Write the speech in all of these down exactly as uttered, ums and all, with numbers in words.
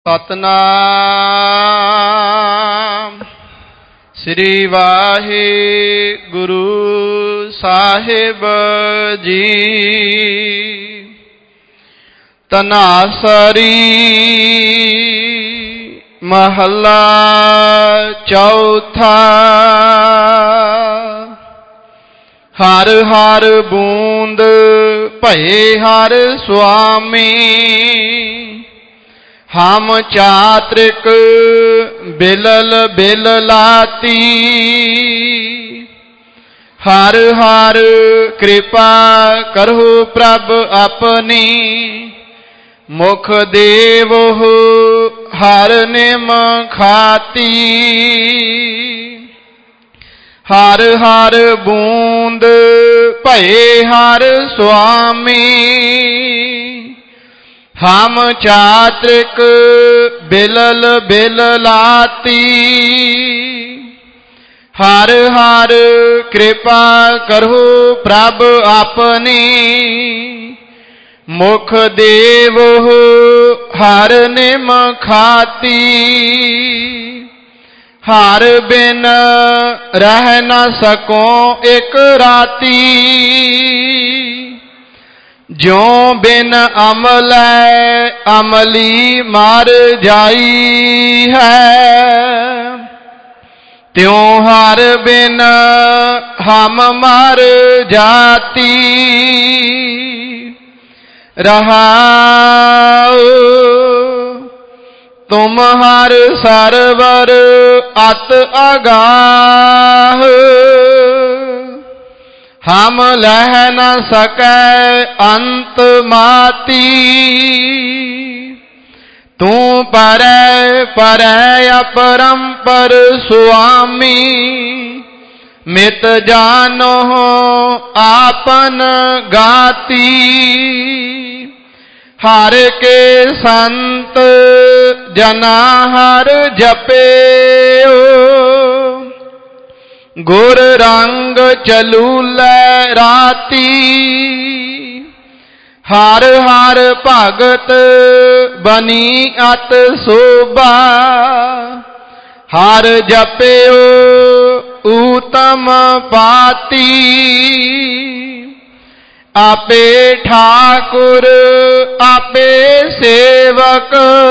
ਸਤਨਾਮ ਸ੍ਰੀ ਵਾਹਿਗੁਰੂ ਸਾਹਿਬ ਜੀ। ਤਨਾਸਰੀ ਮਹੱਲਾ ਚੌਥਾ। ਹਰ ਹਰ ਬੂੰਦ ਭਏ ਹਰ ਸੁਆਮੀ, ਹਮ ਚਾਤ੍ਰਿਕ ਬਿਲਲ ਬਿਲ ਲਾਤੀ। ਹਰ ਹਰ ਕਿਰਪਾ ਕਰਹੁ ਪ੍ਰਭ ਆਪਣੀ, ਮੁਖ ਦੇਵੋ ਹਰ ਨਿਮ ਖਾਤੀ। ਹਰ ਹਰ ਬੂੰਦ ਭਏ ਹਰ ਸੁਆਮੀ, ਹਮ ਚਾਤ੍ਰਿਕ ਬਿਲਲ ਬਿਲ ਲਾਤੀ। ਹਰ ਹਰ ਕਿਰਪਾ ਕਰਹੁ ਪ੍ਰਭ ਆਪਣੀ, ਮੁਖ ਦੇਵੋ ਹਰ ਨਿਮ ਖਾਤੀ। ਹਰ ਬਿਨ ਰਹਿ ਨ ਸਕੋ ਇਕ ਰਾਤੀ, ਜਿਉ ਬਿਨ ਅਮਲੈ ਅਮਲੀ ਮਰ ਜਾਈ ਹੈ। ਤਿਉ ਹਰ ਬਿਨ ਹਮ ਮਰ ਜਾਤੀ। ਰਹਾਉ ਤੁਮ ਹਰ ਸਰਵਰ ਅਤ ਅਗਾਹ, ਹਮ ਲਹਿ ਨ ਸਕੈ ਅੰਤ ਮਾਤੀ। ਤੂੰ ਪਰੈ ਪਰੈ ਅਪਰੰਪਰ ਸੁਆਮੀ, ਮਿਤ ਜਾਨੋ ਆਪਨ ਗਾਤੀ। ਹਰ ਕੇ ਸੰਤ ਜਨਾ ਹਰ ਜਪਿਓ, ਗੁਰ ਰੰਗ ਚਲੂਲੈ ਰਾਤੀ। ਹਰ ਹਰ ਭਗਤ ਬਨੀ ਅਤ ਸੋਭਾ, ਹਰ ਜਪਿਓ ਊਤਮ ਪਾਤੀ। ਆਪੇ ਠਾਕੁਰ ਆਪੇ ਸੇਵਕ,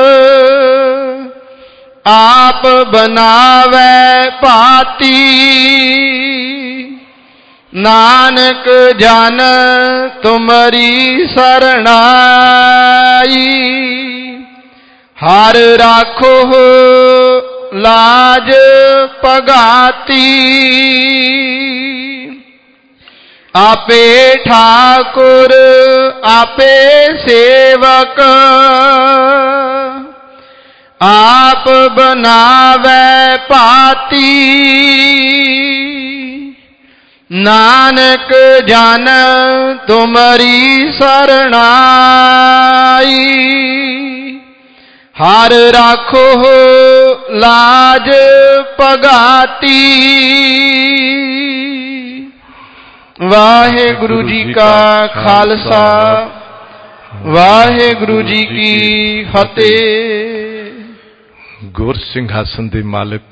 ਆਪ ਬਨਾਵੈ ਭਾਤੀ। ਨਾਨਕ ਜਨ ਤੁਮਰੀ ਸਰਣਾਈ, ਹਰ ਰਾਖੋ ਲਾਜ ਪਗਾਤੀ। ਆਪੇ ਠਾਕੁਰ ਆਪੇ ਸੇਵਕ, ਆਪ ਬਨਾਵੈ ਭਾਤੀ। ਨਾਨਕ ਜਨ ਤੁਮਰੀ ਸਰਣਾਈ, ਹਰ ਰਾਖੋ ਲਾਜ ਪਗਾਤੀ। ਵਾਹਿਗੁਰੂ ਜੀ ਕਾ ਖਾਲਸਾ, ਵਾਹਿਗੁਰੂ ਜੀ ਕੀ ਫਤਿਹ। ਗੁਰ ਸਿੰਘਾਸਨ ਦੇ ਮਾਲਕ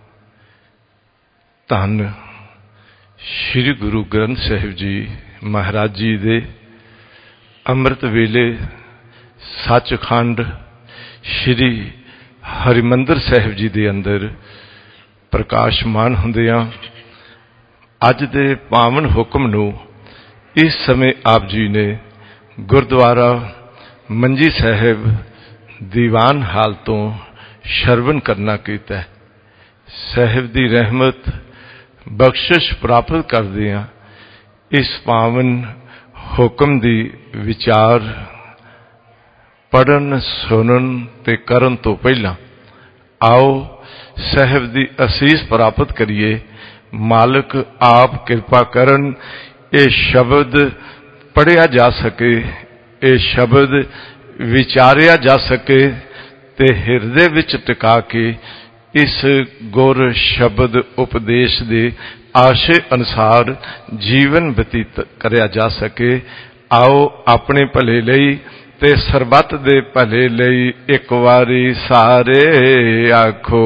ਧੰਨ ਸ੍ਰੀ ਗੁਰੂ ਗ੍ਰੰਥ ਸਾਹਿਬ ਜੀ ਮਹਾਰਾਜ ਜੀ ਦੇ ਅੰਮ੍ਰਿਤ ਵੇਲੇ ਸੱਚਖੰਡ ਸ੍ਰੀ ਹਰਿਮੰਦਰ ਸਾਹਿਬ ਜੀ ਦੇ ਅੰਦਰ ਪ੍ਰਕਾਸ਼ਮਾਨ ਹੁੰਦਿਆਂ ਅੱਜ ਦੇ ਪਾਵਨ ਹੁਕਮ ਨੂੰ ਇਸ ਸਮੇਂ ਆਪ ਜੀ ਨੇ ਗੁਰਦੁਆਰਾ ਮੰਜੀ ਸਾਹਿਬ ਦੀਵਾਨ ਹਾਲ ਤੋਂ ਸ਼ਰਵਨ ਕਰਨਾ ਕੀਤਾ। ਸਾਹਿਬ ਦੀ ਰਹਿਮਤ ਬਖਸ਼ਿਸ਼ ਪ੍ਰਾਪਤ ਕਰਦਿਆਂ ਇਸ ਪਾਵਨ ਹੁਕਮ ਦੀ ਵਿਚਾਰ ਪੜ੍ਹਨ ਸੁਣਨ ਤੇ ਕਰਨ ਤੋਂ ਪਹਿਲਾਂ ਆਓ ਸਾਹਿਬ ਦੀ ਅਸੀਸ ਪ੍ਰਾਪਤ ਕਰੀਏ। ਮਾਲਕ ਆਪ ਕਿਰਪਾ ਕਰਨ, ਇਹ ਸ਼ਬਦ ਪੜ੍ਹਿਆ ਜਾ ਸਕੇ, ਇਹ ਸ਼ਬਦ ਵਿਚਾਰਿਆ ਜਾ ਸਕੇ ਤੇ ਹਿਰਦੇ ਵਿੱਚ ਟਿਕਾ ਕੇ ਇਸ ਗੁਰ ਸ਼ਬਦ ਉਪਦੇਸ਼ ਦੇ ਆਸ਼ੇ ਅਨੁਸਾਰ ਜੀਵਨ ਬਤੀਤ ਕਰਿਆ ਜਾ ਸਕੇ। ਆਓ ਆਪਣੇ ਭਲੇ ਲਈ ते सरबत दे भले लई एक वारी सारे आखो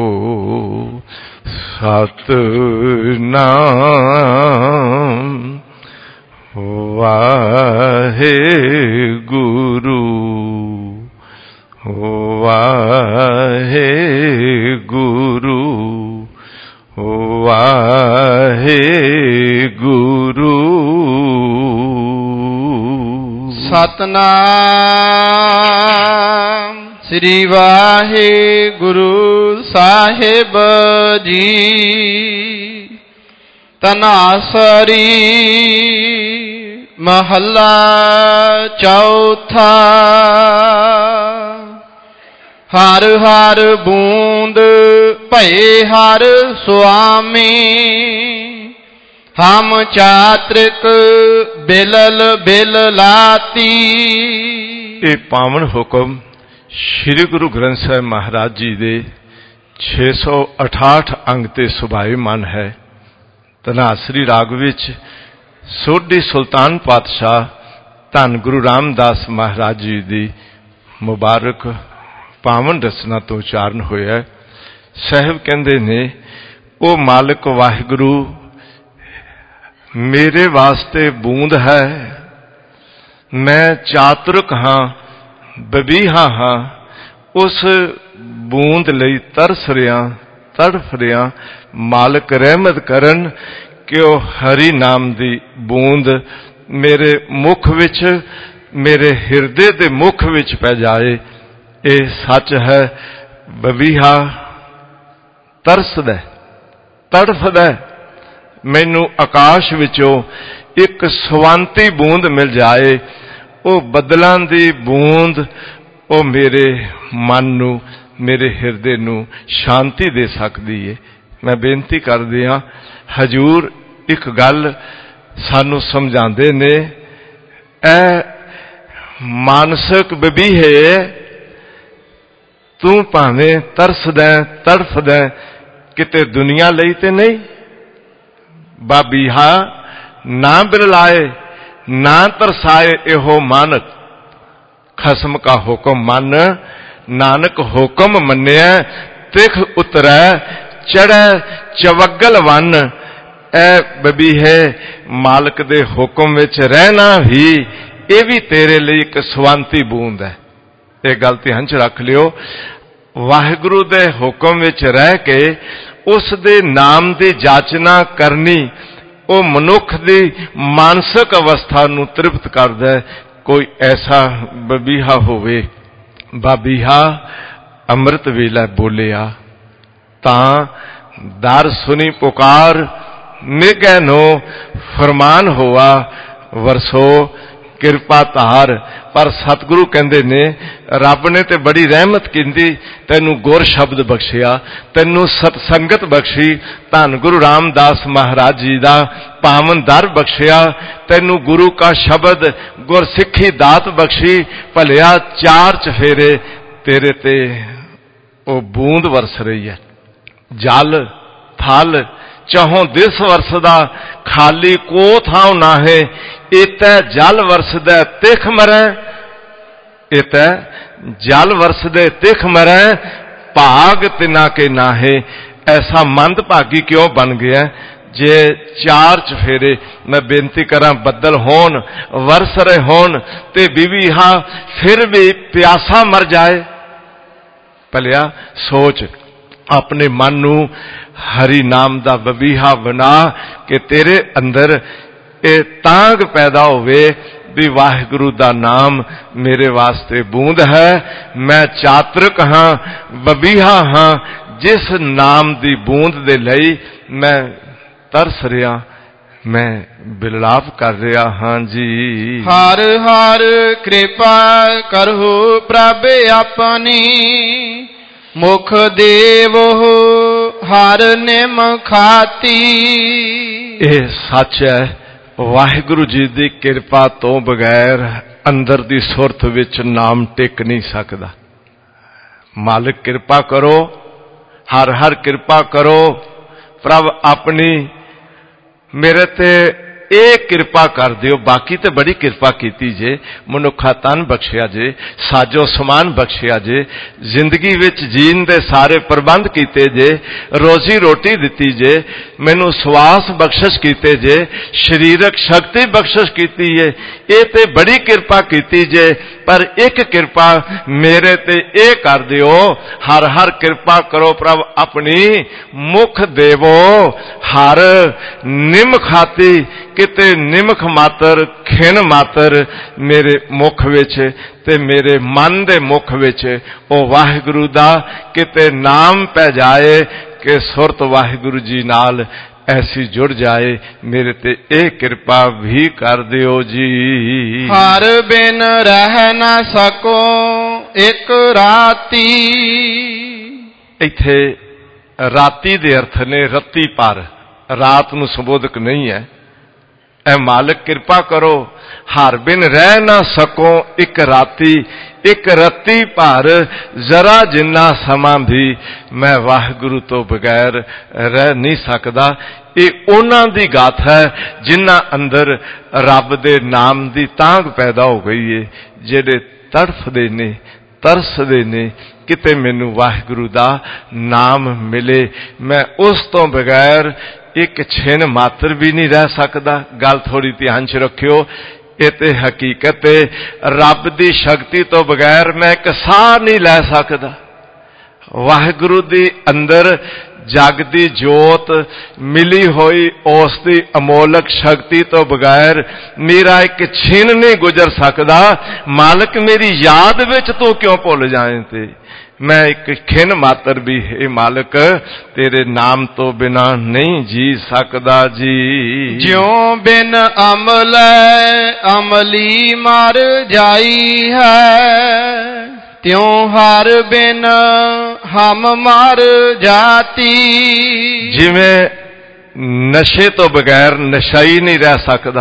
सतनाम वाहेगुरु वाहेगुरु वाहेगुरु। सतनाम श्री वाहेगुरु साहिब जी। तनासरी महला चौथा। हर हर बूंद भये हर स्वामी। हम चात्रिक बिलल बिल लाती। ये पावन हुक्म श्री गुरु ग्रंथ साहिब महाराज जी दे छे सौ अठाठ अंग ते सुभाईमान है। धनासरी राग विच सोढी सुल्तान पातशाह धन गुरु रामदास महाराज जी दी मुबारक पावन रचना तो उचारण होया। साहिब कहंदे ने, ओ मालिक वाहिगुरु मेरे वास्ते बूंद है। मैं चातुरक हाँ, बबीहा हाँ। उस बूंद लई तरस रिया, तड़फ रिया। मालिक रहमत करन कि ओ हरि नाम दी बूंद मेरे मुख विच, मेरे हिरदे दे मुख विच पै जाए। ये सच है। बबीहा तरसदा, तड़फदा। मैनू आकाश विचों एक सवांती बूंद मिल जाए। वो बदलां दी बूंद वो मेरे मन नू, मेरे हिरदे नू शांति दे सकदी है। मैं बेनती कर दिया, हजूर एक गल सानू समझाते ने, ए मानसिक बबीहे तू भावें तरसदा तड़फदा किते दुनिया लई ते नहीं। बाबीहा ना बिरलाए ना तरसाए एहो मानक। खसम का हुक्म मन, नानक हुक्म मन्निया तिख उतरै चढ़ै चवगल वन। ए बबीहे मालक दे हुक्म विच रहना भी ये भी तेरे लिए एक सवांती बूंद है। ये गल ध्यान च रख लियो। वाहिगुरु दे हुक्म विच रह के उस दे नाम दी जाचना करनी वो मनुख दी मानसिक अवस्था नू तृप्त करदा है। कोई ऐसा बबीहा होवे, बाबीहा अमृत वेला बोलिया तां दर सुनी पुकार निगह नो फरमान हुआ वरसो किरपा धार। पर सतगुरु कहंदे ने, रब ने ते बड़ी रहमत कीती, तैनू गुर शब्द बख्शिया, तैनू सतसंगत बख्शी, धन गुरु रामदास महाराज जी दा पावन दर बख्शिया, तैनू गुरु का शब्द गुर सिक्खी दात बख्शी। भलिया चार चफेरे तेरे ते ओ बूंद वरस रही है। जल थल चहों दिस वरसदा, खाली को थां ना है। इतै जल वरसदा तिख मरै, इतै जल वरसदे तिख मरै। भाग तिना के ना है। ऐसा मंद भागी क्यों बन गया जे चार चफेरे मैं बेनती करा बदल होन, वरस रहे होन ते बीबीहा फिर भी प्यासा मर जाए। भलिया सोच, अपने मन नू हरि नाम दा बबीहा बना के तेरे अंदर ए तांग पैदा होवे भी वाहिगुरु दा नाम मेरे वास्ते बूंद है। मैं चातृक हाँ, बबीहा हाँ। जिस नाम दी बूंद दे लई मैं तरस रिया, मैं बिलाप कर रहा हाँ जी। हर हर कृपा करहु प्रभ अपनी। मुख देवो हर निम खाती। ये सच है। वाहिगुरु जी की कृपा तो बगैर अंदर दी सुरत विच नाम टिक नहीं सकता। मालिक कृपा करो, हर हर कृपा करो प्रभ अपनी। मेरे ते ਇਹ ਕਿਰਪਾ ਕਰ ਦਿਓ। ਬਾਕੀ ਤੇ ਬੜੀ ਕਿਰਪਾ ਕੀਤੀ ਜੇ, ਮਨੁੱਖਾ ਤਨ ਬਖਸ਼ਿਆ ਜੇ, ਸਾਜੋ ਸਮਾਨ ਬਖਸ਼ਿਆ ਜੇ, ਜ਼ਿੰਦਗੀ ਵਿੱਚ ਜੀਣ ਦੇ ਸਾਰੇ ਪ੍ਰਬੰਧ ਕੀਤੇ ਜੇ, ਰੋਜ਼ੀ ਰੋਟੀ ਦਿੱਤੀ ਜੇ, ਮੈਨੂੰ ਸਵਾਸ ਬਖਸ਼ਿਸ਼ ਕੀਤੇ ਜੇ, ਸਰੀਰਕ ਸ਼ਕਤੀ ਬਖਸ਼ਿਸ਼ ਕੀਤੀ ਹੈ। ਇਹ ਤੇ ਬੜੀ ਕਿਰਪਾ ਕੀਤੀ ਜੇ। ਪਰ ਇੱਕ ਕਿਰਪਾ ਮੇਰੇ ਤੇ ਇਹ ਕਰ ਦਿਓ, ਹਰ ਹਰ ਕਿਰਪਾ ਕਰੋ ਪ੍ਰਭ ਆਪਣੀ, ਮੁਖ ਦੇਵੋ ਹਰ ਨਿਮਖਾਤੀ, ਕਿਤੇ ਨਿਮਖ ਮਾਤਰ ਖਿਣ ਮਾਤਰ ਮੇਰੇ ਮੁਖ ਵਿੱਚ ਤੇ ਮੇਰੇ ਮਨ ਦੇ ਮੁਖ ਵਿੱਚ ਉਹ ਵਾਹਿਗੁਰੂ ਦਾ ਕਿਤੇ ਨਾਮ ਪੈ ਜਾਏ ਕਿ ਸੁਰਤ ਵਾਹਿਗੁਰੂ ਜੀ ਨਾਲ ऐसी जुड़ जाए। मेरे ते ए कृपा भी कर दियो जी। हर बिन रह न सको एक राती, इत्थे राती दे अर्थ ने रत्ती पर, रात नूं संबोधक नहीं है। ऐ मालिक किरपा करो, हर बिन रह ना सको एक राती, एक रत्ती पर जरा जिन्ना समा भी मैं वाहिगुरु तो बगैर रह नहीं सकदा। ਇਹ ਉਹਨਾਂ ਦੀ ਗਾਥਾ ਹੈ ਜਿਨ੍ਹਾਂ ਅੰਦਰ ਰੱਬ ਦੇ ਨਾਮ ਦੀ ਤਾਂਘ ਪੈਦਾ ਹੋ ਗਈ ਹੈ, ਜਿਹੜੇ ਤੜਫਦੇ ਨੇ, ਤਰਸਦੇ ਨੇ ਕਿਤੇ ਮੈਨੂੰ ਵਾਹਿਗੁਰੂ ਦਾ ਨਾਮ ਮਿਲੇ, ਮੈਂ ਉਸ ਤੋਂ ਬਗੈਰ ਇੱਕ ਛਿਣ ਮਾਤਰ ਵੀ ਨਹੀਂ ਰਹਿ ਸਕਦਾ। ਗੱਲ ਥੋੜੀ ਧਿਆਨ 'ਚ ਰੱਖਿਓ, ਇਹ ਤੇ ਹਕੀਕਤ ਹੈ। ਰੱਬ ਦੀ ਸ਼ਕਤੀ ਤੋਂ ਬਗੈਰ ਮੈਂ ਇੱਕ ਸਾਹ ਨਹੀਂ ਲੈ ਸਕਦਾ। ਵਾਹਿਗੁਰੂ ਦੀ ਅੰਦਰ जग दी जोत मिली हुई उस दी अमोलक शक्ति तो बगैर मेरा एक छिन नहीं गुजर सकता। मालिक मेरी याद विच तू क्यों भुल जाए ते मैं एक खिन मात्र भी है मालिक तेरे नाम तो बिना नहीं जी सकदा जी। ज्यों बिन अमल अमली मर जाई है, त्यों हर बिन हम मर जाती। जिवें नशे तो बगैर नशाई नहीं रह सकता,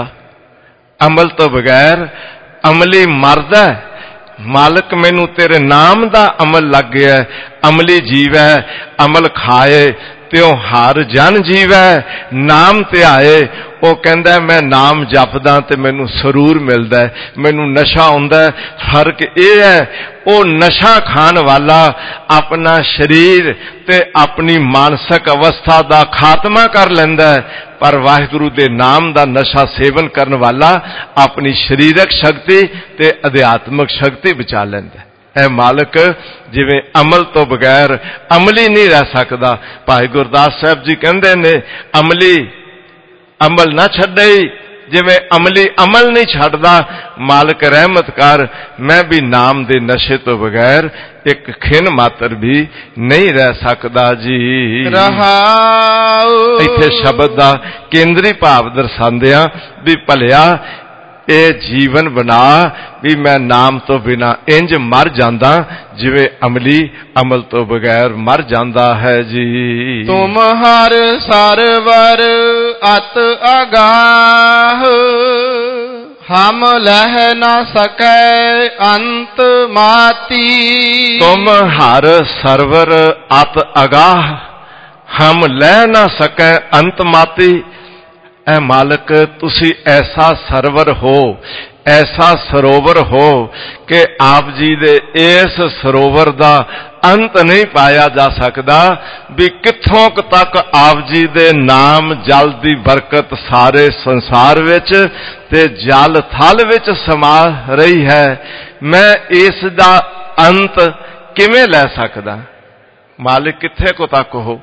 अमल तो बगैर अमली मरदा है। मालिक मैनू तेरे नाम दा अमल लग गया, अमली जीव है, अमल खाए त्यों हर जन जीव है, नाम ते आए। वो कहता है मैं नाम जपदा ते मैनू सरूर मिलता है, मैनू नशा आउंदा है। फर्क यह है वो नशा खान वाला अपना शरीर ते अपनी मानसिक अवस्था दा खात्मा कर लैंदा है, पर वाहिगुरू दे नाम दा नशा सेवन करने वाला अपनी शरीरक शक्ति ते अध्यात्मक शक्ति बचा लैंदा है। ऐ मालिक जिवें अमल तो बगैर अमली नहीं रह सकता। भाई गुरदास साहब जी कहते ने अमली अमल ना छड्डे, जिवें अमली अमल नहीं छड्डदा। मालिक रहमत कर मैं भी नाम दे नशे तो बगैर एक खिन मात्र भी नहीं रह सकदा जी। रहाओ इत्थे शब्द दा केंद्री भाव दर्शांदियां भी भलिया ए जीवन बना भी मैं नाम तो बिना इंज मर जांदा जिवें अमली अमल तो बगैर मर जांदा है जी। तुम हर सरवर अत अगाह, हम लह न सके अंत माती। तुम हर सरवर अत अगाह, हम लह न सके अंत माती। ऐ मालिक तुसी ऐसा सरवर हो, ऐसा सरोवर हो कि आप जी दे इस सरोवर दा अंत नहीं पाया जा सकता। भी कित्थों तक आप जी दे नाम जल दी बरकत सारे संसार विच ते जल थल विच समा रही है, मैं इस दा अंत किवें लै सकदा। मालिक कित्थे को तक हो,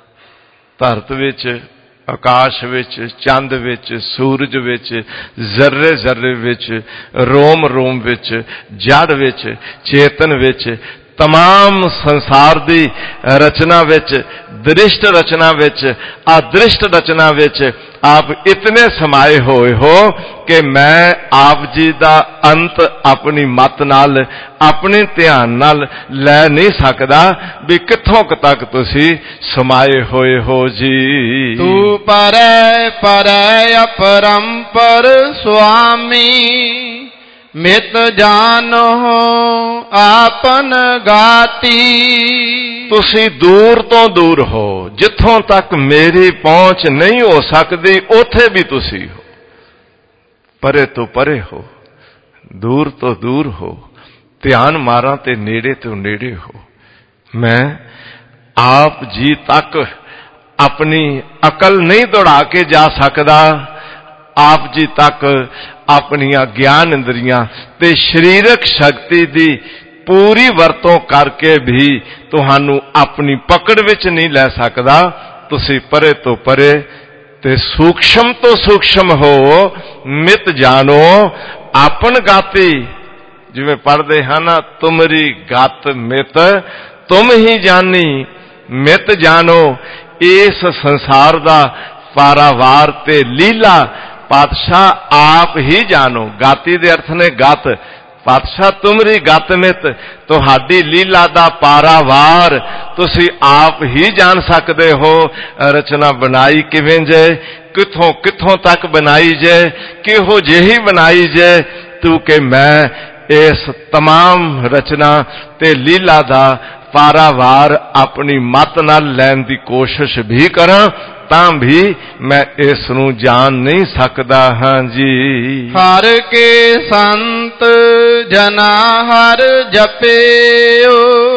धरत विच, आकाश विच, चंद विच, सूरज विच, जर्रे जर्रे विच, रोम रोम विच, जड़ विच, चेतन विच, तमाम संसार दी रचना विच, दृष्ट रचना विच, अदृष्ट रचना विच आप इतने समाये होए हो कि मैं आप जी दा अंत अपनी मत नाल, अपने ध्यान नाल लै नहीं सकदा भी कित्थों तक तुसी समाये होए हो जी। तू परै परै अपरंपर स्वामी, मित जानो आपन गाती। तुसी दूर तो दूर हो, जिथों तक मेरी पहुंच नहीं हो सकती उथे भी तुसी हो। परे तो परे हो, दूर तो दूर हो, ध्यान मारा ते नेड़े तो नेड़े हो। मैं आप जी तक अपनी अकल नहीं दौड़ा के जा सकदा, आप जी तक अपनियां ज्ञान इंद्रियां ते शरीरक शक्ति दी पूरी वरतों करके भी तुहानू अपनी पकड़ विच नहीं लै सकदा। तुसी परे तो परे ते सूक्ष्म तो सूक्ष्म हो, मित जानो आपन गाती। जिवें पढ़दे हैं ना, तुमरी गात मित तुम ही जानी, मित जानो। इस संसार दा पारावार ते लीला पातशाह आप ही जानो। गाती दे अर्थ ने गत, पातशाह तुमरी गत मित, तुहाडी लीला दा पारावार तुसी आप ही जान सकते हो। रचना बनाई किवें जे, किथों किथों तक बनाई जे, किहो जेही बनाई जे, तू के मैं इस तमाम रचना ते लीला दा पारावार अपनी मत नाल लैन दी कोशिश भी करा, तां भी मैं इस नूं जान नहीं सकदा। हां जी। हर के संत जना हर जपेओ,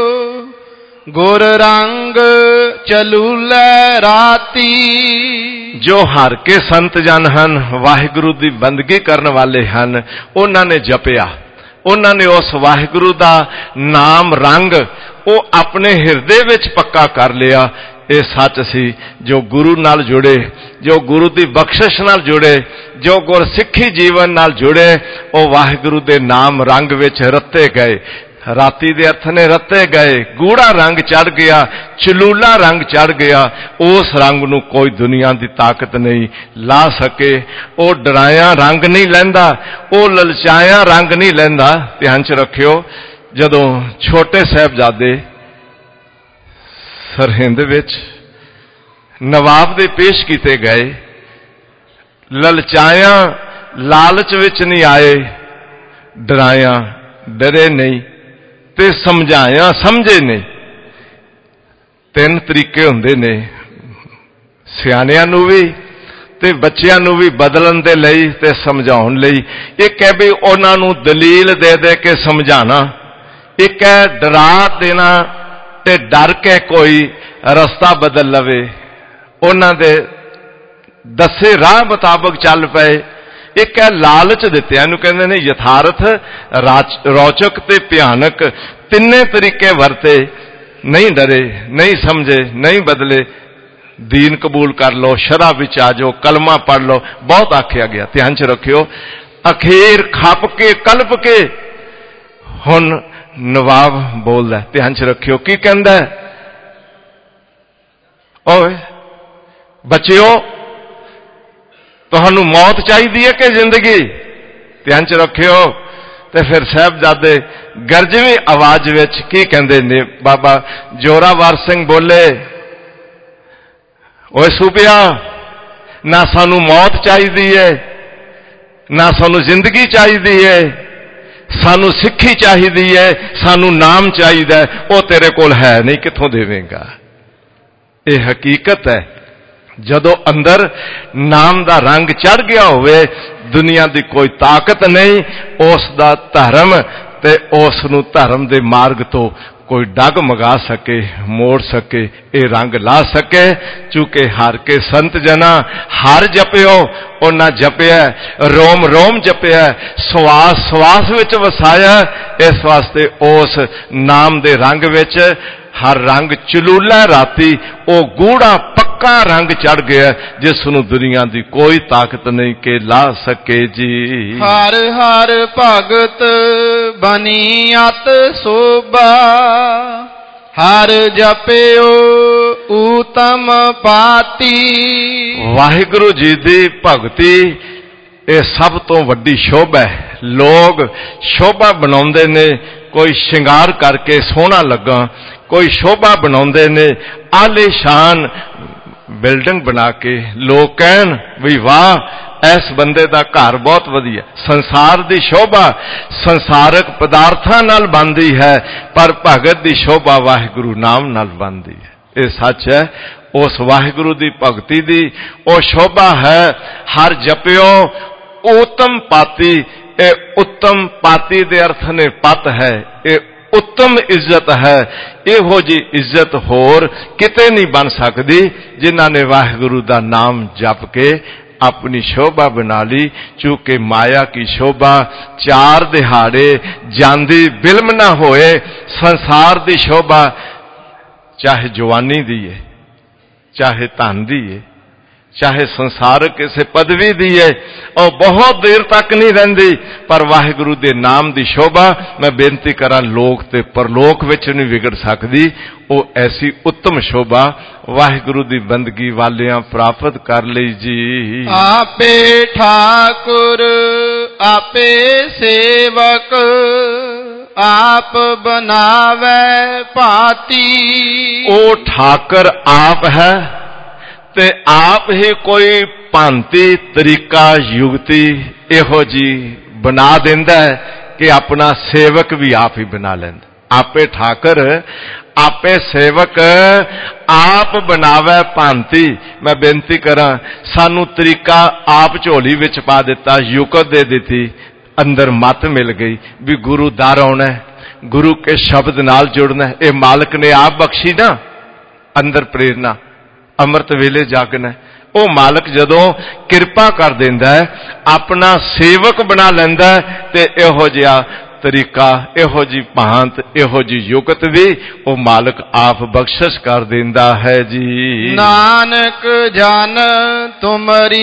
गुर रंग चलूलै राती। जो हर के संत जन हन, वाहिगुरु दी बंदगी करन वाले हन, उन्हां ने जपिया, उन्होंने उस वाहिगुरु दा नाम रंग वो अपने हिरदे विच पक्का कर लिया। ये सच सी जो गुरु नाल जुड़े, जो गुरु की बख्शिश नाल जुड़े, जो गुरसिੱਖੀ जीवन नाल जुड़े, वो वाहिगुरु दे नाम रंग विच रत्ते गए। राती दे अर्थ ने रत्ते गए, गूढ़ा रंग चढ़ गया, चलूला रंग चढ़ गया। उस रंग नूं कोई दुनिया की ताकत नहीं ला सके। वो डराया रंग नहीं लैंदा, वो ललचाया रंग नहीं लैंदा। ध्यान च रखियो, जदों छोटे साहिबजादे सरहिंद विच नवाब दे पेश किए गए, ललचाया लालच विच नहीं आए, डराया डरे नहीं, ते समझाया समझे नहीं। तीन तरीके हुंदे ने सियाणियां नूं भी ते बच्चियां नूं भी बदलन दे लई ते समझाउण लई। एक है भी उन्हां नूं दलील दे दे के समझाना, एक है डरा देना ते डर के कोई रस्ता बदल लवे, उन्हां दे दसे राह मुताबक चल पए। एक है लालच दित्या, इहनूं कहंदे ने यथार्थ, रोचक ते भयानक। तिन्ने तरीके वरते, नहीं डरे, नहीं समझे, नहीं बदले। दीन कबूल कर लो, शराब विच आ जाओ, कलमा पढ़ लो, बहुत आख्या गया। ध्यान च रखियो, अखेर खप के कल्प के हुण नवाब बोलदा। ध्यान च रखियो की कहंदा है, ओए बच्चिओ तुहानू मौत चाहिए है कि जिंदगी? ध्यान च रखियो। ते फिर साहबजादे गरजवी आवाज विच की कहंदे ने, बाबा जोरावर सिंह बोले, ओए सूबिया, ना सानू मौत चाहिए है, ना सानू जिंदगी चाहिए है, सानू सिक्खी चाहिए है, सानू नाम चाहिए, वो तेरे कोल है नहीं, कित्थों देवेगा? ये हकीकत है। जदों अंदर नाम दा रंग चढ़ गया होवे, दुनिया की कोई ताकत नहीं उस दा धर्म ते उस नूं धर्म दे मार्ग तो कोई डग मगा सके, मोड़ सके, ये रंग ला सके। चूंकि हर के संत जना हर जपियो, उन्ना जपिया, रोम रोम जपिया, श्वास श्वास विच वसाया। इस वास्ते उस नाम दे रंग विच हर रंग चलूला राती, वो गूढ़ा पक्का रंग चढ़ गया, जिसनों दुनिया की कोई ताकत नहीं के ला सके जी। हर हर भगत बनी अत शोभा, हर जपियो उत्तम पाती। वाहिगुरु जी की भगती ये सब तो वड्डी शोभा है। लोग शोभा बनाउंदे ने, कोई श्रृंगार करके सोहना लगा, कोई शोभा बनाउंदे ने आलीशान बिल्डिंग बना के, लोग कहन भी वाह इस बंदे का घर बहुत वधिया। संसार की शोभा संसारक पदार्थां नाल बनदी है, पर भगत की शोभा वाहिगुरु नाम नाल बनदी है। ये सच है। उस वाहिगुरु की भगती की वो शोभा है, हर जपियो उत्तम पाती, ये उत्तम पाती दे अर्थ ने पत है, ये उत्तम इज्जत है। इहो जी इज्जत होर किते नहीं बन सकती जिन्हां ने वाहिगुरु दा नाम जप के अपनी शोभा बना ली। चूंकि माया की शोभा चार दिहाड़े जांदी बिल्म ना होए, संसार दी शोभा चाहे जवानी दी है, चाहे धन दी है, चाहे संसार किसी पदवी दी है, और बहुत देर तक नहीं रहिंदी। पर वाहिगुरु दे नाम दी शोभा मैं बेनती करा लोक ते परलोक विच नहीं विगड़ सकदी। वो ऐसी उत्तम शोभा वाहिगुरु दी बंदगी वालियां प्राप्त कर लई जी। आपे ठाकुर आपे सेवक आप बनावे पाती। ओ ठाकर आप है ते आप ही कोई भांति तरीका युक्ति इहो जी बना देंदा है कि अपना सेवक भी आप ही बना लेंदा। आपे ठाकर आपे सेवक आप बनावे भांति। मैं बेनती करा सानू तरीका आप झोली विच पा दिता, युकत दे दी, अंदर मत मिल गई भी गुरु दर आना है, गुरु के शब्द नाल जुड़ना है। ये मालिक ने आप बख्शी ना अंदर प्रेरणा, अमृत वेले जागना। वो मालिक जदों किरपा कर देंदा है, अपना सेवक बना लैंदा है, ते इहो जिहा तरीका, इहो जी भांत, इहो जी युगत भी वो मालिक आप बख्शिश कर देंदा है जी। नानक जान तुमरी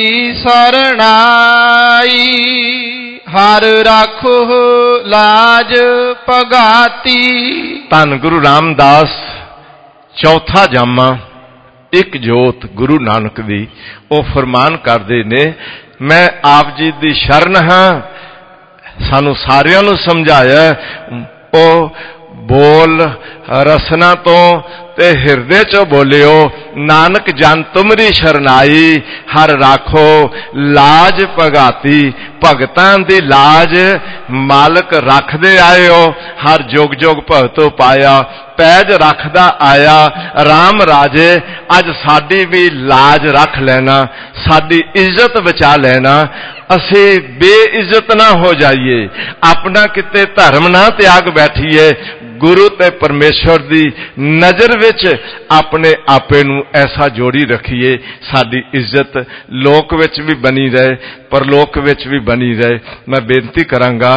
सरणाई, हर राखो लाज पगाती। धन गुरु रामदास चौथा जामा एक जोत गुरु नानक दी वो फरमान करते ने, मैं आप जी दी शरण हाँ। सानू सारियां नू समझाया ओ बोल रसना तो ते हिरदे चो बोलियो, नानक जान तुमरी शरणाई हर राखो लाज पगाती। भगतां दी लाज मालिक रखदे आए हो, हर जोग जोग भगतो पाया पैज रखदा आया। राम राजे अज साडी भी लाज रख लेना, साडी इज्जत बचा लेना, असी बेइज्जत ना हो जाइए, अपना किते धर्म ना त्याग बैठिए, गुरु ते परमेश्वर दी नजर विच अपने आपे नू ऐसा जोड़ी रखिए, साडी इज्जत लोक विच भी बनी रहे, परलोक विच भी बनी रहे। मैं बेनती करांगा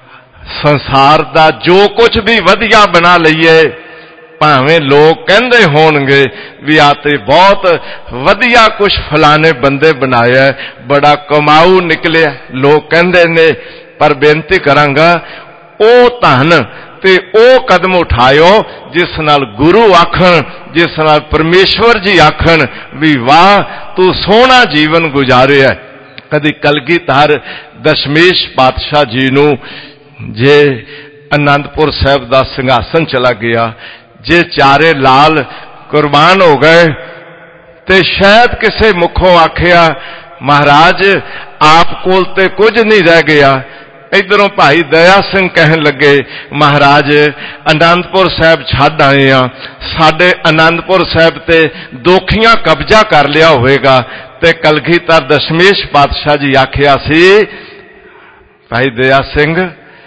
संसार दा जो कुछ भी वधिया बना लईए, भावें लोग कहंदे होणगे भी आ ते बहुत वधिया कुछ फलाने बंदे बनाया, बड़ा कमाऊ निकलिया, लोग कहंदे ने, पर बेनती करांगा ओ धन ते ओ कदम उठायो जिस नाल गुरु आखन, जिस नाल परमेश्वर जी आखन भी वाह तू सोहना जीवन गुजारिया। कदी कलगीधर दशमेश पातशाह जी नू जे आनंदपुर साहब दा सिंघासन चला गया, जे चारे लाल कुर्बान हो गए, ते शायद किसे मुखों आखिया महाराज आप कोल ते कुछ नहीं रह गया। इधरों भाई दया सिंह कहन लगे महाराज आनंदपुर साहब छड्ड आए हैं, साडे आनंदपुर साहब ते दोखियां कब्जा कर लिया होएगा। ते कलगीधर दशमेश पातशाह जी आखिया सी भाई दया सिंह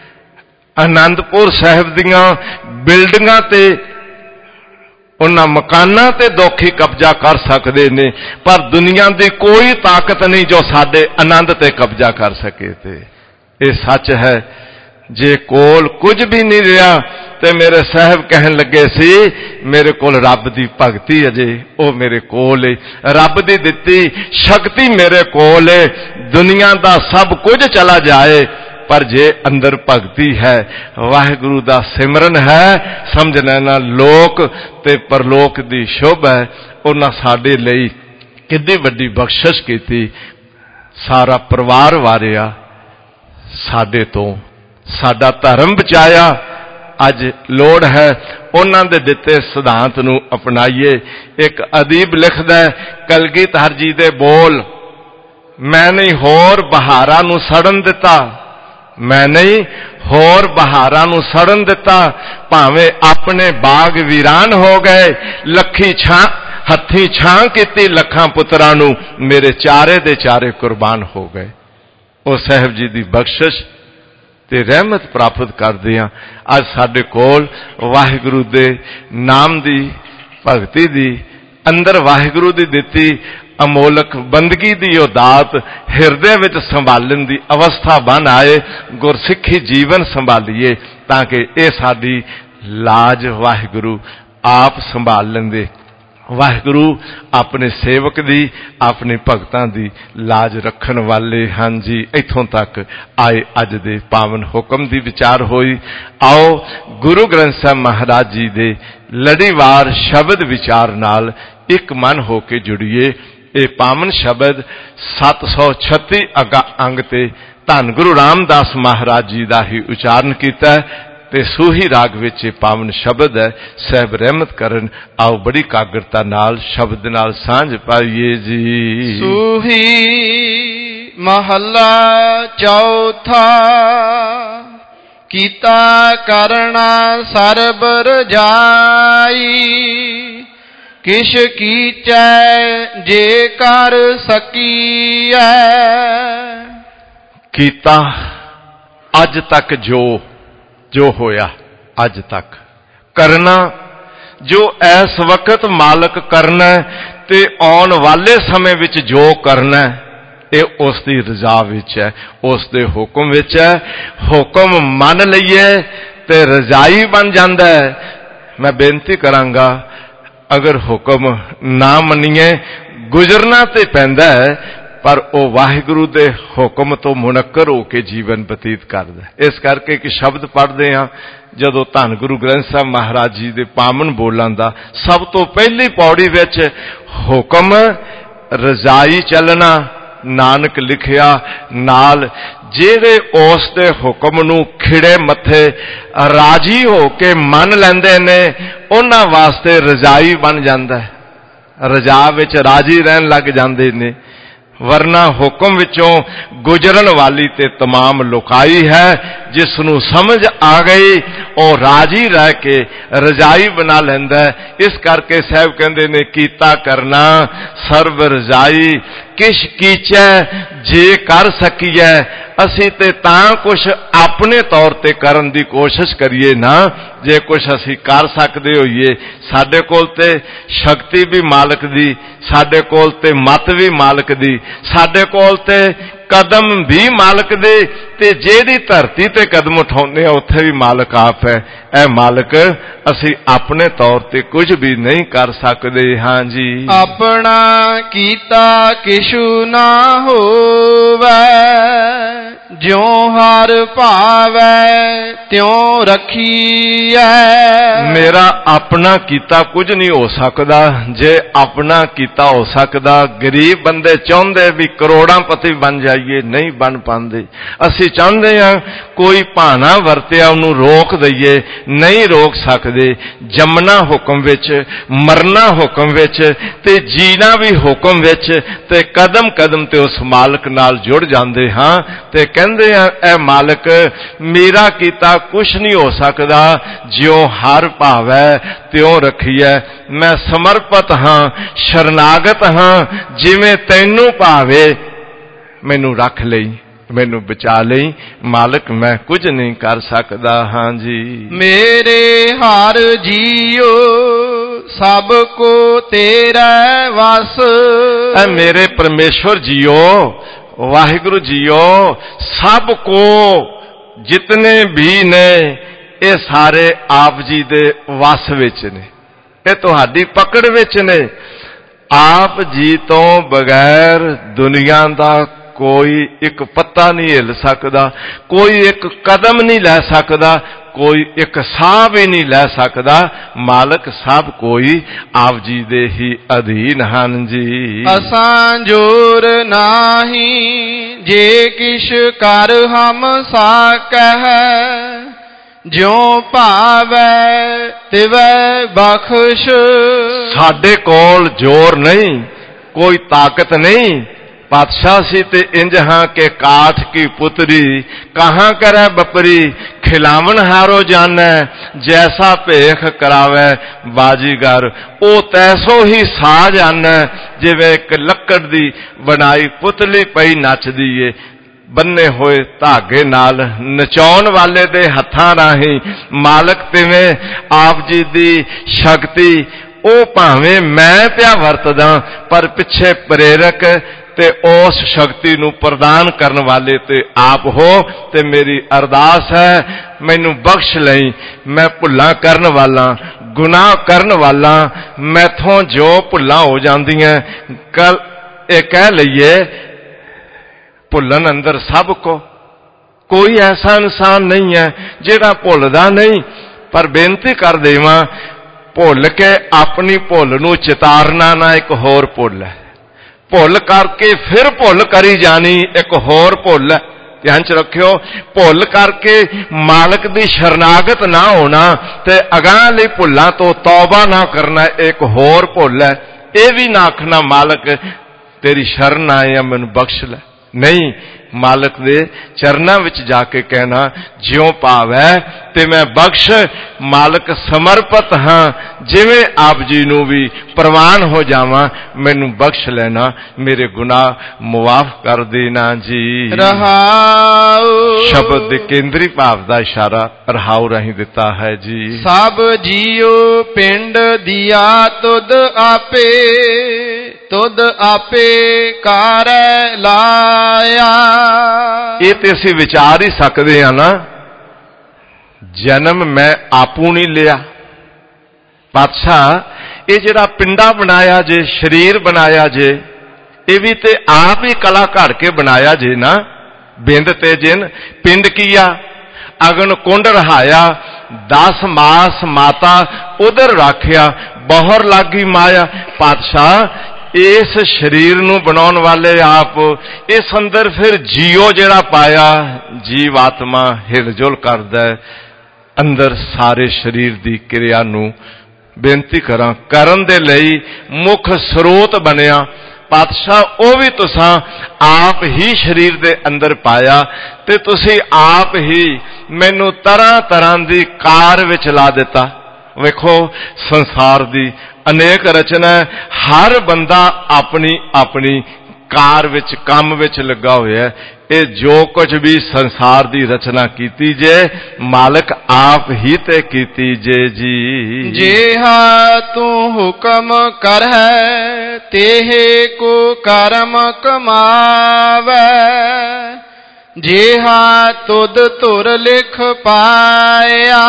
आनंदपुर साहब दियां बिल्डिंगां ते उन्हां मकानां ते दोखी कब्जा कर सकते ने, पर दुनिया की कोई ताकत नहीं जो साडे आनंद ते कब्जा कर सके। ते ये सच है, जे कोल कुछ भी नहीं रहा ते मेरे साहब कहन लगे सी मेरे कोल रब दी भगती अजे ओ मेरे कोल है, रब दी दिती शक्ति मेरे कोल है। दुनिया दा सब कुछ चला जाए पर जे अंदर भगती है, वाहिगुरु दा सिमरन है, समझ लेना लोक ते परलोक दी शोभा है। उन्हां साडे लई कितनी वड्डी बख्शिश कीती, सारा परिवार वारिया, साडे तो साडा धर्म बचाया। अज लोड़ है उन्हां दे दिते सिद्धांत नू अपनाइए। एक अदीब लिखदा है कलगीधर जी दे बोल, मैं नहीं होर बहारां नू सड़न दिता, मैं नहीं होर बहारां नू सड़न दिता, भावें अपने बाग वीरान हो गए, लखी छां हथी छां कीती लखां पुत्रां नू, मेरे चारे दे चारे कुर्बान हो गए। ਉਹ ਸਾਹਿਬ ਜੀ ਦੀ ਬਖਸ਼ਿਸ਼ ਤੇ ਰਹਿਮਤ ਪ੍ਰਾਪਤ ਕਰਦੇ ਹਾਂ। ਅੱਜ ਸਾਡੇ ਕੋਲ ਵਾਹਿਗੁਰੂ ਦੇ ਨਾਮ ਦੀ ਭਗਤੀ ਦੀ ਅੰਦਰ ਵਾਹਿਗੁਰੂ ਦੀ ਦਿੱਤੀ ਅਮੋਲਕ ਬੰਦਗੀ ਦੀ ਉਹ ਦਾਤ ਹਿਰਦੇ ਵਿੱਚ ਸੰਭਾਲਣ ਦੀ ਅਵਸਥਾ ਬਣ ਆਏ। ਗੁਰਸਿੱਖੀ ਜੀਵਨ ਸੰਭਾਲੀਏ ਤਾਂ ਕਿ ਇਹ ਸਾਡੀ ਲਾਜ ਵਾਹਿਗੁਰੂ ਆਪ ਸੰਭਾਲ ਲੈਂਦੇ। ਵਾਹਿਗੁਰੂ ਆਪਣੇ ਸੇਵਕ ਦੀ ਆਪਣੇ ਭਗਤਾਂ ਦੀ ਲਾਜ ਰੱਖਣ ਵਾਲੇ ਹਨ ਜੀ। ਇੱਥੋਂ ਤੱਕ ਆਏ ਅੱਜ ਦੇ ਪਾਵਨ ਹੁਕਮ ਦੀ ਵਿਚਾਰ ਹੋਈ। ਆਓ ਗੁਰੂ ਗ੍ਰੰਥ ਸਾਹਿਬ ਮਹਾਰਾਜ ਜੀ ਦੇ ਲੜੀਵਾਰ ਸ਼ਬਦ ਵਿਚਾਰ ਨਾਲ ਇੱਕ ਮਨ ਹੋ ਕੇ ਜੁੜੀਏ। ਇਹ ਪਾਵਨ ਸ਼ਬਦ ਸੱਤ ਸੌ ਛੱਤੀ ਅੰਗ ਤੇ ਧੰਨ ਗੁਰੂ ਰਾਮਦਾਸ ਮਹਾਰਾਜ ਜੀ ਦਾ ਹੀ ਉਚਾਰਨ ਕੀਤਾ ਤੇ ਸੂਹੀ ਰਾਗ ਵਿੱਚ ਇਹ ਪਾਵਨ ਸ਼ਬਦ ਹੈ। ਸਾਹਿਬ ਰਹਿਮਤ ਕਰਨ। ਆਓ ਬੜੀ ਕਾਗਰਤਾ ਨਾਲ ਸ਼ਬਦ ਨਾਲ ਸਾਂਝ ਪਾਈਏ ਜੀ। ਸੂਹੀ ਮਹੱਲਾ ਚੌਥਾ, ਕੀਤਾ ਕਰਣਾ ਸਰਬ ਰਜਾਈ, ਕਿਛ ਕੀਚੈ ਜੇ ਕਰ ਸਕੀਐ। ਕੀਤਾ ਅੱਜ ਤੱਕ ਜੋ ਜੋ ਹੋਇਆ ਅੱਜ ਤੱਕ, ਕਰਨਾ ਜੋ ਇਸ ਵਕਤ ਮਾਲਕ ਕਰਨਾ ਤੇ ਆਉਣ ਵਾਲੇ ਸਮੇਂ ਵਿੱਚ ਜੋ ਕਰਨਾ ਇਹ ਉਸ ਦੀ ਰਜ਼ਾ ਵਿੱਚ ਹੈ, ਉਸ ਦੇ ਹੁਕਮ ਵਿੱਚ ਹੈ। ਹੁਕਮ ਮੰਨ ਲਈਏ ਤੇ ਰਜ਼ਾਈ ਬਣ ਜਾਂਦਾ ਹੈ। ਮੈਂ ਬੇਨਤੀ ਕਰਾਂਗਾ ਅਗਰ ਹੁਕਮ ਨਾ ਮੰਨੀਏ ਗੁਜ਼ਰਨਾ ਤੇ ਪੈਂਦਾ ਹੈ, ਪਰ ਉਹ ਵਾਹਿਗੁਰੂ ਦੇ ਹੁਕਮ ਤੋਂ ਮੁਨੱਕਰ ਹੋ ਕੇ ਜੀਵਨ ਬਤੀਤ ਕਰਦਾ। ਇਸ ਕਰਕੇ ਕਿ ਸ਼ਬਦ ਪੜ੍ਹਦੇ ਹਾਂ ਜਦੋਂ ਧੰਨ ਗੁਰੂ ਗ੍ਰੰਥ ਸਾਹਿਬ ਮਹਾਰਾਜ ਜੀ ਦੇ ਪਾਵਨ ਬੋਲਾਂ ਦਾ ਸਭ ਤੋਂ ਪਹਿਲੀ ਪੌੜੀ ਵਿੱਚ ਹੁਕਮ ਰਜ਼ਾਈ ਚੱਲਣਾ ਨਾਨਕ ਲਿਖਿਆ, ਨਾਲ ਜਿਹੜੇ ਉਸ ਦੇ ਹੁਕਮ ਨੂੰ ਖਿੜੇ ਮੱਥੇ ਰਾਜੀ ਹੋ ਕੇ ਮੰਨ ਲੈਂਦੇ ਨੇ ਉਹਨਾਂ ਵਾਸਤੇ ਰਜ਼ਾਈ ਬਣ ਜਾਂਦਾ। ਰਜ਼ਾ ਵਿੱਚ ਰਾਜੀ ਰਹਿਣ ਲੱਗ ਜਾਂਦੇ ਨੇ। ਵਰਨਾ ਹੁਕਮ ਵਿੱਚੋਂ ਗੁਜ਼ਰਨ ਵਾਲੀ ਤੇ ਤਮਾਮ ਲੁਕਾਈ ਹੈ। ਜਿਸ ਨੂੰ ਸਮਝ ਆ ਗਈ ਉਹ ਰਾਜੀ ਰਹਿ ਕੇ ਰਜ਼ਾਈ ਬਣਾ ਲੈਂਦਾ। ਇਸ ਕਰਕੇ ਸਾਹਿਬ ਕਹਿੰਦੇ ਨੇ ਕੀਤਾ ਕਰਨਾ ਸਰਬ ਰਜ਼ਾਈ, ਕਿਛ ਕੀਚੈ ਜੇ ਕਰ ਸਕੀਐ। ਅਸੀਂ ਤੇ ਤਾਂ ਕੁਛ ਆਪਣੇ ਤੌਰ ਤੇ ਕਰਨ ਦੀ ਕੋਸ਼ਿਸ਼ ਕਰੀਏ ਨਾ, ਜੇ ਕੁਛ ਅਸੀਂ ਕਰ ਸਕਦੇ ਹੋਈਏ। ਸਾਡੇ ਕੋਲ ਤੇ ਸ਼ਕਤੀ ਵੀ ਮਾਲਕ ਦੀ, ਸਾਡੇ ਕੋਲ ਤੇ ਮਤ ਵੀ ਮਾਲਕ ਦੀ, ਸਾਡੇ ਕੋਲ ਤੇ ਕਦਮ ਵੀ ਮਾਲਕ ਦੇ, ਤੇ ਜਿਹੜੀ ਧਰਤੀ ਤੇ ਕਦਮ ਉਠਾਉਂਦੇ ਆ ਉੱਥੇ ਵੀ ਮਾਲਕ ਆਪ ਹੈ। ਇਹ ਮਾਲਕ ਅਸੀਂ ਆਪਣੇ ਤੌਰ ਤੇ ਕੁਝ ਵੀ ਨਹੀਂ ਕਰ ਸਕਦੇ। ਹਾਂ ਜੀ, ਆਪਣਾ ਕੀਤਾ ਕਿਛੂ ਨਾ ਹੋਵੇ, ਜਿਉ ਹਰ ਭਾਵੈ ਤਿਉ ਰੱਖੀਐ। ਮੇਰਾ ਆਪਣਾ ਕੀਤਾ ਕੁਝ ਨਹੀਂ ਹੋ ਸਕਦਾ। ਜੇ ਆਪਣਾ ਕੀਤਾ ਹੋ ਸਕਦਾ, ਗਰੀਬ ਬੰਦੇ ਚਾਹੁੰਦੇ ਵੀ ਕਰੋੜਾਂ ਪਤੀ ਬਣ ਜਾਈਏ, ਨਹੀਂ ਬਣ ਪਾਉਂਦੇ। ਅਸੀਂ ਚਾਹੁੰਦੇ ਹਾਂ ਕੋਈ ਭਾਣਾ ਵਰਤਿਆ ਉਹਨੂੰ ਰੋਕ ਦਈਏ, ਨਹੀਂ ਰੋਕ ਸਕਦੇ। ਜੰਮਣਾ ਹੁਕਮ ਵਿੱਚ, ਮਰਨਾ ਹੁਕਮ ਵਿੱਚ ਤੇ ਜੀਣਾ ਵੀ ਹੁਕਮ ਵਿੱਚ, ਤੇ ਕਦਮ ਕਦਮ ਤੇ ਉਸ ਮਾਲਕ ਨਾਲ ਜੁੜ ਜਾਂਦੇ ਹਾਂ ਤੇ ਕਹਿੰਦੇ ਆ ਇਹ ਮਾਲਕ ਮੇਰਾ ਕੀਤਾ ਕੁਛ ਨਹੀਂ ਹੋ ਸਕਦਾ, ਜਿਉ ਹਰ ਭਾਵੈ ਤਿਉ ਰੱਖੀਐ। ਮੈਂ ਸਮਰਪਿਤ ਹਾਂ, ਸ਼ਰਨਾਗਤ ਹਾਂ, ਜਿਵੇਂ ਤੈਨੂੰ ਭਾਵੇ ਮੈਨੂੰ ਰੱਖ ਲਈ, ਮੈਨੂੰ ਬਚਾ ਲਈ ਮਾਲਕ, ਮੈਂ ਕੁਝ ਨਹੀਂ ਕਰ ਸਕਦਾ। ਹਾਂ ਜੀ, ਮੇਰੇ ਹਰ ਜੀਓ ਸਭ ਕੋ ਤੇਰਾ ਵਸ। ਐ ਮੇਰੇ ਪਰਮੇਸ਼ਵਰ ਜੀਓ, ਵਾਹਿਗੁਰੂ ਜੀਓ, ਸਭ ਕੋ ਜਿਤਨੇ ਵੀ ਨੇ ਇਹ ਸਾਰੇ ਆਪ ਜੀ ਦੇ ਵਸ ਵਿੱਚ ਨੇ, ਇਹ ਤੁਹਾਡੀ ਪਕੜ ਵਿੱਚ ਨੇ। ਆਪ ਜੀ ਤੋਂ ਬਗੈਰ ਦੁਨੀਆ ਦਾ ਕੋਈ ਇੱਕ ਪੱਤਾ ਨਹੀਂ ਹਿੱਲ ਸਕਦਾ, ਕੋਈ ਇੱਕ ਕਦਮ ਨਹੀਂ ਲੈ ਸਕਦਾ, ਕੋਈ ਇੱਕ ਸਾਹ ਵੀ ਨਹੀਂ ਲੈ ਸਕਦਾ। ਮਾਲਕ ਸਭ ਕੋਈ ਆਪ ਜੀ ਦੇ ਹੀ ਅਧੀਨ ਹਨ ਜੀ। ਅਸਾਂ ਜੋਰ ਨਾਹੀ ਜੇ ਕਿਛ ਕਰ ਹਮ ਸਾਕਹਿ, ਜਿਉ ਭਾਵੈ ਤਿਵੈ ਬਖਸ਼। ਸਾਡੇ ਕੋਲ ਜ਼ੋਰ ਨਹੀਂ, ਕੋਈ ਤਾਕਤ ਨਹੀਂ। ਪਾਤਸ਼ਾਹ ਸੀ ਤੇ ਇੰਜ ਹਾਂ ਕਿ ਕਾਠ ਕੀ ਪੁਤਰੀ, ਕਹਾਂ ਕਰੈ ਬਪਰੀ। ਖਿਲਾਵਣ ਹਾਰੋ ਜਾਣੈ, ਜੈਸਾ ਭੇਖ ਕਰਾਵੈ ਬਾਜੀਗਰ। ਉਹ ਤੈਸੋ ਹੀ ਸਾਜ ਆਨੈ, ਜਿਵੇਂ ਇੱਕ ਲੱਕੜ ਦੀ ਬਣਾਈ ਪੁਤਲੀ ਪਈ ਨੱਚਦੀ ਏ। ਬੰਨੇ ਹੋਏ ਧਾਗੇ ਨਾਲ ਨਚਾਉਣ ਵਾਲੇ ਦੇ ਹੱਥਾਂ ਰਾਹੀਂ ਮਾਲਕ ਤਿਵੇਂ ਆਪ ਜੀ ਦੀ ਸ਼ਕਤੀ ਉਹ ਭਾਵੇਂ ਮੈਂ ਪਿਆ ਵਰਤਦਾ, ਪਰ ਪਿੱਛੇ ਪ੍ਰੇਰਕ ਤੇ ਉਸ ਸ਼ਕਤੀ ਨੂੰ ਪ੍ਰਦਾਨ ਕਰਨ ਵਾਲੇ ਤੇ ਆਪ ਹੋ। ਤੇ ਮੇਰੀ ਅਰਦਾਸ ਹੈ, ਮੈਨੂੰ ਬਖਸ਼ ਲਈ, ਮੈਂ ਭੁੱਲਾਂ ਕਰਨ ਵਾਲਾ, ਗੁਨਾਹ ਕਰਨ ਵਾਲਾ, ਮੈਥੋਂ ਜੋ ਭੁੱਲਾਂ ਹੋ ਜਾਂਦੀਆਂ, ਕੱਲ ਇਹ ਕਹਿ ਲਈਏ ਭੁੱਲਣ ਅੰਦਰ ਸਭ ਕੋ, ਕੋਈ ਐਸਾ ਇਨਸਾਨ ਨਹੀਂ ਹੈ ਜਿਹੜਾ ਭੁੱਲਦਾ ਨਹੀਂ। ਪਰ ਬੇਨਤੀ ਕਰ ਦੇਵਾਂ, ਭੁੱਲ ਕੇ ਆਪਣੀ ਭੁੱਲ ਨੂੰ ਚਿਤਾਰਨਾ ਨਾ ਇੱਕ ਹੋਰ ਭੁੱਲ ਹੈ, ਭੁੱਲ ਕਰਕੇ ਫਿਰ ਭੁੱਲ ਕਰੀ ਜਾਣੀ ਇੱਕ ਹੋਰ ਭੁੱਲ ਹੈ। ਧਿਆਨ ਚ ਰੱਖਿਓ, ਭੁੱਲ ਕਰਕੇ ਮਾਲਕ ਦੀ ਸ਼ਰਨਾਗਤ ਨਾ ਹੋਣਾ ਤੇ ਅਗਾਂਹ ਲਈ ਭੁੱਲਾਂ ਤੋਂ ਤੌਬਾ ਨਾ ਕਰਨਾ ਇੱਕ ਹੋਰ ਭੁੱਲ ਹੈ। ਇਹ ਵੀ ਨਾ ਆਖਣਾ ਮਾਲਕ ਤੇਰੀ ਸ਼ਰਨ ਆਏ ਆ, ਮੈਨੂੰ ਬਖਸ਼ ਲੈ। ਨਹੀਂ, ਮਾਲਕ ਦੇ ਚਰਨਾਂ ਵਿੱਚ ਜਾ ਕੇ ਕਹਿਣਾ ਜਿਉਂ ਭਾਵ ਹੈ ਤੇ ਮੈਂ ਬਖਸ਼, ਮਾਲਕ ਸਮਰਪਿਤ ਹਾਂ, ਜਿਵੇਂ ਆਪ ਜੀ ਨੂੰ ਵੀ ਪ੍ਰਵਾਨ ਹੋ ਜਾਵਾਂ, ਮੈਨੂੰ ਬਖਸ਼ ਲੈਣਾ, ਮੇਰੇ ਗੁਨਾਹ ਮੁਆਫ ਕਰ ਦੇਣਾ ਜੀ। ਰਹਾਉ ਸ਼ਬਦ ਦੇ ਕੇਂਦਰੀ ਭਾਵ ਦਾ ਇਸ਼ਾਰਾ ਰਹਾਉ ਰਾਹੀਂ ਦਿੱਤਾ ਹੈ ਜੀ। ਸਭ ਜੀਉ ਪਿੰਡ ਦਿਆ ਤੁਧ ਆਪੇ, ਤੁਧ ਆਪੇ ਕਾਰੈ ਲਾਇਆ। ਇਹ ਤੇ ਅਸੀਂ ਵਿਚਾਰ ਹੀ ਸਕਦੇ ਹਾਂ ਨਾ, ਜਨਮ ਮੈਂ ਆਪੂ ਨਹੀਂ ਲਿਆ। ਪਾਤਸ਼ਾਹ ਇਹ ਜਿਹੜਾ ਪਿੰਡਾ ਬਣਾਇਆ ਜੇ, ਸਰੀਰ ਬਣਾਇਆ ਜੇ, ਇਹ ਵੀ ਤੇ ਆਪ ਹੀ ਕਲਾ ਘੜ ਕੇ ਬਣਾਇਆ ਜੇ ਨਾ। ਬਿੰਦ ਤੇ ਜਿਨ ਪਿੰਡ ਕੀਆ, ਅਗਨ ਕੁੰਡ ਰਹਾਇਆ, ਦਸ ਮਾਸ ਮਾਤਾ ਉਧਰ ਰਾਖਿਆ, ਬਹੁਰ ਲਾਗੀ ਮਾਇਆ। ਪਾਤਸ਼ਾਹ ਇਸ ਸਰੀਰ ਨੂੰ ਬਣਾਉਣ ਵਾਲੇ ਆਪ, ਇਸ ਅੰਦਰ ਫਿਰ ਜੀਓ ਜਿਹੜਾ ਪਾਇਆ, ਜੀਵ ਆਤਮਾ ਹਿਲਜੁਲ ਕਰਦਾ ਅੰਦਰ ਸਾਰੇ ਸਰੀਰ ਦੀ ਕਿਰਿਆ ਨੂੰ। ਬੇਨਤੀ ਕਰਾਂ ਕਰਨ ਦੇ ਲਈ ਮੁੱਖ ਸਰੋਤ ਬਣਿਆ ਪਾਤਸ਼ਾਹ, ਉਹ ਵੀ ਤੁਸੀਂ ਆਪ ਹੀ ਸਰੀਰ ਦੇ ਅੰਦਰ ਪਾਇਆ ਤੇ ਤੁਸੀਂ ਆਪ ਹੀ ਮੈਨੂੰ ਤਰ੍ਹਾਂ ਤਰ੍ਹਾਂ ਦੀ ਕਾਰ ਵਿੱਚ ਲਾ ਦਿੱਤਾ। ਵੇਖੋ ਸੰਸਾਰ ਦੀ ਅਨੇਕ ਰਚਨਾ, ਹਰ ਬੰਦਾ ਆਪਣੀ ਆਪਣੀ ਕਾਰ ਵਿੱਚ ਕੰਮ ਵਿੱਚ ਲੱਗਾ ਹੋਇਆ। ਇਹ ਜੋ ਕੁਝ ਵੀ ਸੰਸਾਰ ਦੀ ਰਚਨਾ ਕੀਤੀ ਜੇ, ਮਾਲਕ ਆਪ ਹੀ ਤੇ ਕੀਤੀ ਜੇ ਜੀ। ਜਿਹਾ ਤੂੰ ਹੁਕਮ ਕਰਹਿ ਤੇਹੇ ਕੋ ਕਰਮ ਕਮਾਵੈ, ਜਿਹਾ ਤੁਧ ਧੁਰ ਲਿਖ ਪਾਇਆ।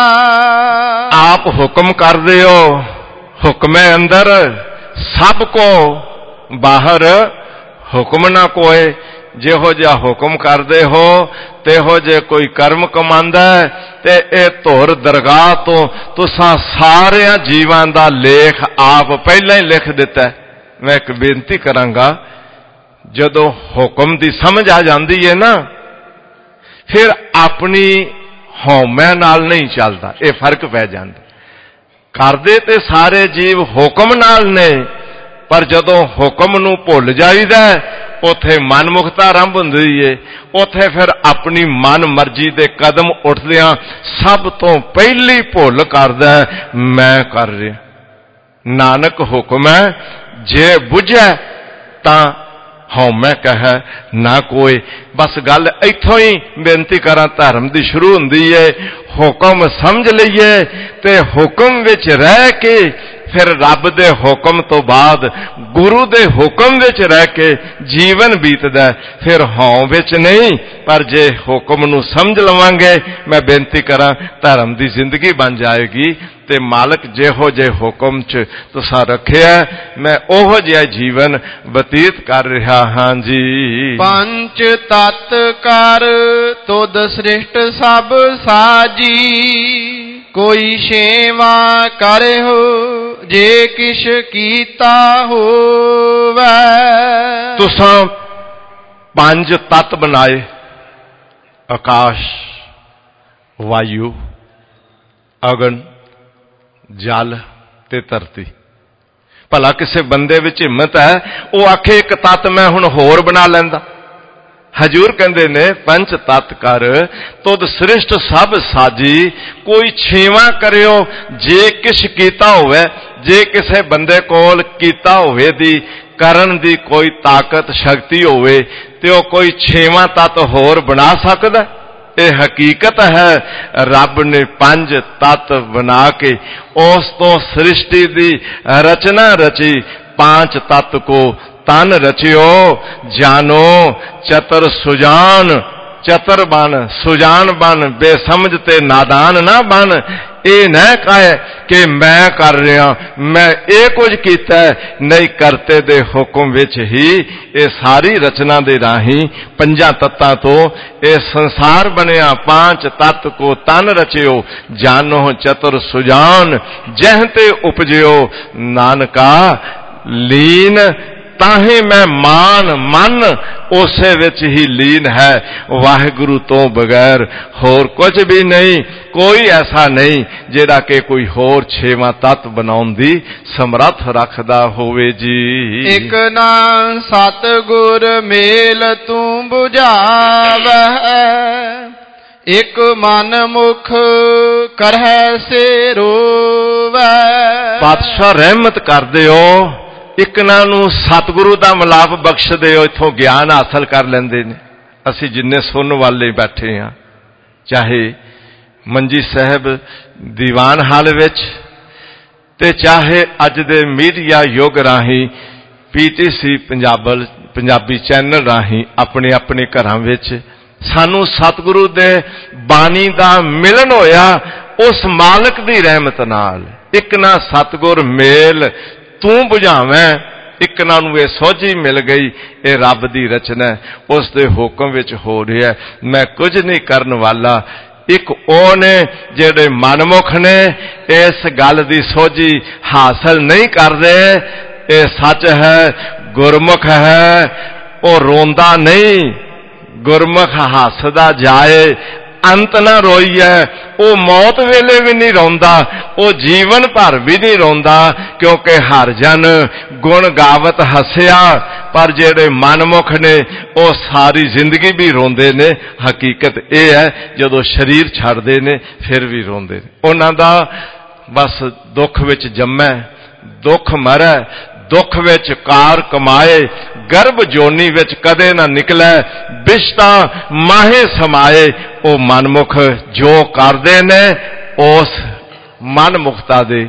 ਆਪ ਹੁਕਮ ਕਰਦੇ ਹੋ, ਹੁਕਮੇ ਅੰਦਰ ਸਭ ਕੋ, ਬਾਹਰ ਹੁਕਮ ਨਾ ਕੋਏ। ਜਿਹੋ ਜਿਹਾ ਹੁਕਮ ਕਰਦੇ ਹੋ ਤੇਹੋ ਜੇ ਕੋਈ ਕਰਮ ਕਮਾਂਦਾ ਤੇ ਇਹ ਧੁਰ ਦਰਗਾਹ ਤੋਂ ਤੁਸਾਂ ਸਾਰਿਆਂ ਜੀਵਾਂ ਦਾ ਲੇਖ ਆਪ ਪਹਿਲਾਂ ਹੀ ਲਿਖ ਦਿੱਤਾ। ਮੈਂ ਇੱਕ ਬੇਨਤੀ ਕਰਾਂਗਾ, ਜਦੋਂ ਹੁਕਮ ਦੀ ਸਮਝ ਆ ਜਾਂਦੀ ਹੈ ਨਾ, ਫਿਰ ਆਪਣੀ ਹਉਮੈ ਨਾਲ ਨਹੀਂ ਚੱਲਦਾ, ਇਹ ਫਰਕ ਪੈ ਜਾਂਦਾ। ਕਰਦੇ ਤੇ ਸਾਰੇ ਜੀਵ ਹੁਕਮ ਨਾਲ ਨੇ, ਪਰ ਜਦੋਂ ਹੁਕਮ ਨੂੰ ਭੁੱਲ ਜਾਈਦਾ ਉੱਥੇ ਮਨਮੁਖਤਾ ਆਰੰਭ ਹੁੰਦੀ ਏ। ਉੱਥੇ ਫਿਰ ਆਪਣੀ ਮਨ ਮਰਜ਼ੀ ਦੇ ਕਦਮ ਉੱਠਦਿਆਂ ਸਭ ਤੋਂ ਪਹਿਲੀ ਭੁੱਲ ਕਰਦਾ ਮੈਂ ਕਰ ਰਿਹਾ। ਨਾਨਕ ਹੁਕਮ ਹੈ ਜੇ ਬੁਝੈ ਤਾਂ ਹਉਮੈ ਕਹੈ ਨਾ ਕੋਈ। ਬਸ ਗੱਲ ਇੱਥੋਂ ਹੀ ਬੇਨਤੀ ਕਰਾਂ, ਧਰਮ ਦੀ ਸ਼ੁਰੂ ਹੁੰਦੀ ਏ। ਹੁਕਮ ਸਮਝ ਲਈਏ ਤੇ ਹੁਕਮ ਵਿੱਚ ਰਹਿ ਕੇ ਫਿਰ ਰੱਬ ਦੇ ਹੁਕਮ ਤੋਂ ਬਾਅਦ ਗੁਰੂ ਦੇ ਹੁਕਮ ਵਿੱਚ ਰਹਿ ਕੇ ਜੀਵਨ ਬੀਤਦਾ। ਫਿਰ ਹਉ ਵਿੱਚ ਨਹੀਂ, ਪਰ ਜੇ ਹੁਕਮ ਨੂੰ ਸਮਝ ਲਵਾਂਗੇ, ਮੈਂ ਬੇਨਤੀ ਕਰਾਂ ਧਰਮ ਦੀ ਜ਼ਿੰਦਗੀ ਬਣ ਜਾਏਗੀ। ਤੇ ਮਾਲਕ ਜਿਹੋ ਜਿਹੇ ਹੁਕਮ 'ਚ ਤੁਸਾਂ ਰੱਖਿਆ, ਮੈਂ ਉਹੋ ਜਿਹਾ ਜੀਵਨ ਬਤੀਤ ਕਰ ਰਿਹਾ ਹਾਂ ਜੀ। ਪੰਜ ਤਤ ਕਰ ਤੁਧ ਸ੍ਰਿਸ਼ਟ ਸਭ ਸਾਜੀ, ਕੋਈ ਸੇਵਾ ਕਰਿਓ ਜੇ ਕਿਛ ਕੀਤਾ ਹੋਵੇ। ਤੁਸਾਂ ਪੰਜ ਤਤ ਬਣਾਏ, ਆਕਾਸ਼, ਵਾਯੂ, ਅਗਨ, ਜਲ ਤੇ ਧਰਤੀ। ਭਲਾ ਕਿਸੇ ਬੰਦੇ ਵਿੱਚ ਹਿੰਮਤ ਹੈ ਉਹ ਆਖੇ ਇੱਕ ਤਤ ਮੈਂ ਹੁਣ ਹੋਰ ਬਣਾ ਲੈਂਦਾ? ਹਜੂਰ ਕਹਿੰਦੇ ਨੇ ਪੰਜ ਤਤ ਕਰ ਤੁਧ ਸ੍ਰਿਸ਼ਟ ਸਭ ਸਾਜੀ, ਕੋਈ ਛੇਵਾਂ ਕਰਿਓ ਜੇ ਕਿਛ ਕੀਤਾ ਹੋਵੇ। ਜੇ ਕਿਸੇ ਬੰਦੇ ਕੋਲ ਕੀਤਾ ਹੋਵੇ ਦੀ ਕਰਨ ਦੀ ਕੋਈ ਤਾਕਤ ਸ਼ਕਤੀ ਹੋਵੇ ਤੇ ਉਹ ਕੋਈ ਛੇਵਾਂ ਤੱਤ ਹੋਰ ਬਣਾ ਸਕਦਾ? ਇਹ ਹਕੀਕਤ ਹੈ, ਰੱਬ ਨੇ ਪੰਜ ਤੱਤ ਬਣਾ ਕੇ ਉਸ ਤੋਂ ਸ੍ਰਿਸ਼ਟੀ ਦੀ ਰਚਨਾ ਰਚੀ। पांच तत्व को तन रचियो, जानो चतर सुजान, चतर बन सुजान बन, बेसमझ ते नादान ना बन। ये न कहे कि मैं कर रहा, मैं ये कुछ किया, नहीं करते दे हुक्म विच ही ये सारी रचना दे राही पंजा तत्तां तो ये संसार बनिया। पांच तत्व को तन रचियो, जानो चतुर सुजान, जह ते उपजियो नानका लीन, ताही मैं मान मन उसे विच ही लीन है। वाहिगुरु तो बगैर होर कुछ भी नहीं, कोई ऐसा नहीं जेड़ा के कोई होर छेवां तत्त बनाउण दी समर्थ रखदा होवे जी। एक ना सतगुर मेल तू बुझावै, एक मन मुख करह से रोवै। पातशाह रहमत कर दिओ, इकना नूं सतगुरु दा मिलाप बख्श दिओ, इत्थों ज्ञान हासिल कर लैंदे ने। असीं जिन्ने सुनने वाले बैठे हाँ, चाहे मंजी साहब दीवान हाल विच ते चाहे अज दे मीडिया युग राही पीटीसी पंजाबल पंजाबी चैनल राही अपने अपने घरां विच सानू सतगुरु दे बाणी दा मिलन होया उस मालक दी रहमत नाल। एक ना सतगुर मेल तू बुझावैं, एक ना नूं ये सोझी मिल गई, ये रब दी रचना उस दे हुक्म विच हो रहा है। मैं कुछ नहीं करन वाला, एक ओ ने जेड़े मनमुख ने इस गल दी सोझी हासिल नहीं करदे। ये सच है, गुरमुख है वो रोंदा नहीं, गुरमुख हसदा जाए अंत ना रोई है। वो मौत वेले भी नहीं रोंदा, वो जीवन भर भी नहीं रोंदा, क्योंकि हर जन गुण गावत हसिया। पर जेड़े मनमुख ने वो सारी जिंदगी भी रोंदे ने। हकीकत यह है जदों शरीर छड्डदे ने फिर भी रोंदे ने। उन्हां दा बस दुख विच जम्मै, दुख मरै, दुख विच कार कमाए, गर्भ जोनी विच कदे ना निकलै, बिश्ता माहे समाए। वो मनमुख जो करदे ने उस मनमुखता दे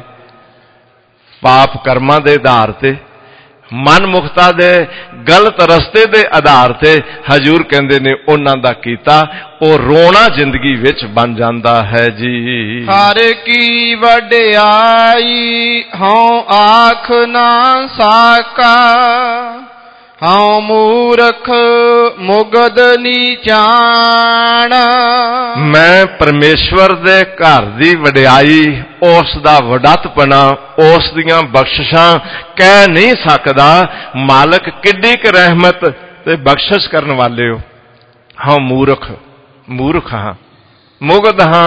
पाप कर्मां दे आधार ते, मनमुखता दे गलत रस्ते दे आधार ते हजूर कहंदे ने उन्हां दा कीता वो रोना जिंदगी विच बन जांदा है जी। हर की वड्याई हौं आख ना साका, हौं मूर्ख मुगद नीचाण। मैं परमेश्वर दे घर दी वड्याई, उस दा वडतपना, उस दियां बख्शिशां कह नहीं सकदा। मालक किड्डी क रहमत ते बख्शिश करन वाले हो। हाँ मूर्ख, मूर्ख हाँ, मुगद हाँ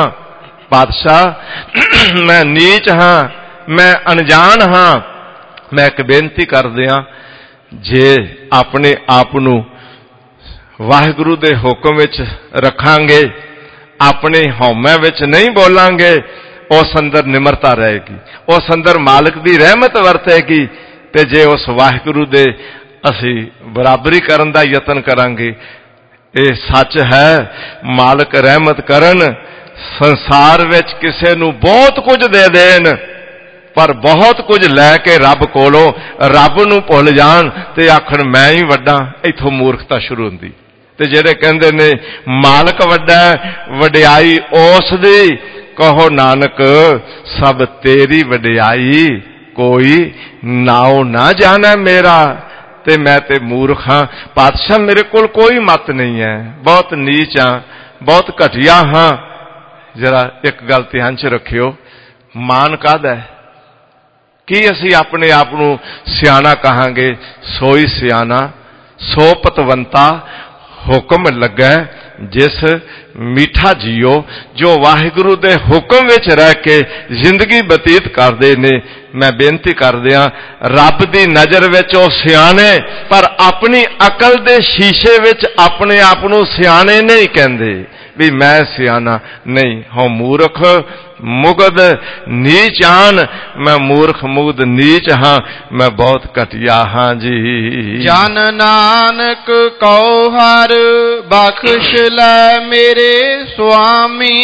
पातशाह, मैं नीच हाँ, मैं अनजान हाँ। मैं एक बेनती कर दियां, जे अपने आप नूं वाहिगुरु दे हुक्म विच रखांगे, अपने हौमे विच नहीं बोलांगे, उस अंदर निमरता रहेगी, उस अंदर मालिक दी रहमत वरतेगी। ते जे उस वाहिगुरु दे असी बराबरी करन दा यतन करांगे, ये सच है मालिक रहमत करन, संसार विच किसे नूं बहुत कुछ दे देन, पर बहुत कुछ लैके रब कोलों रब नूं भुल जान ते आखण मैं ही वड्डा। इत्थों मूर्खता शुरू हुंदी। ते जेड़े कहंदे ने मालक वड्डा, वड्याई उस दी, कहो नानक सब तेरी वड्याई, कोई नाओ ना जाना मेरा। ते मैं ते मूर्ख हाँ पातशाह, मेरे कोल कोई मत नहीं है, बहुत नीच हाँ, बहुत घटिया हाँ। जरा एक गल ध्यान च रखियो, मान काहदा है कि असी अपने आप नूं सियाणा कहांगे? सोई सियाणा सो पतवंता हुक्म लगा, जिस मीठा जियो जो वाहिगुरु दे हुक्म विच रह के जिंदगी बतीत करदे ने। मैं बेनती कर दियां, रब दी नज़र विच ओ सियाणे, पर अपनी अकल दे शीशे विच अपने आप नूं सियाणे नहीं कहंदे। भी मैं सियाना नहीं। हूँ मूर्ख मुगद नीच आन, मैं मूर्ख मुगद नीच हाँ, मैं बहुत घटिया हाँ जी। जन नानक कहो हर बख्श लै मेरे स्वामी,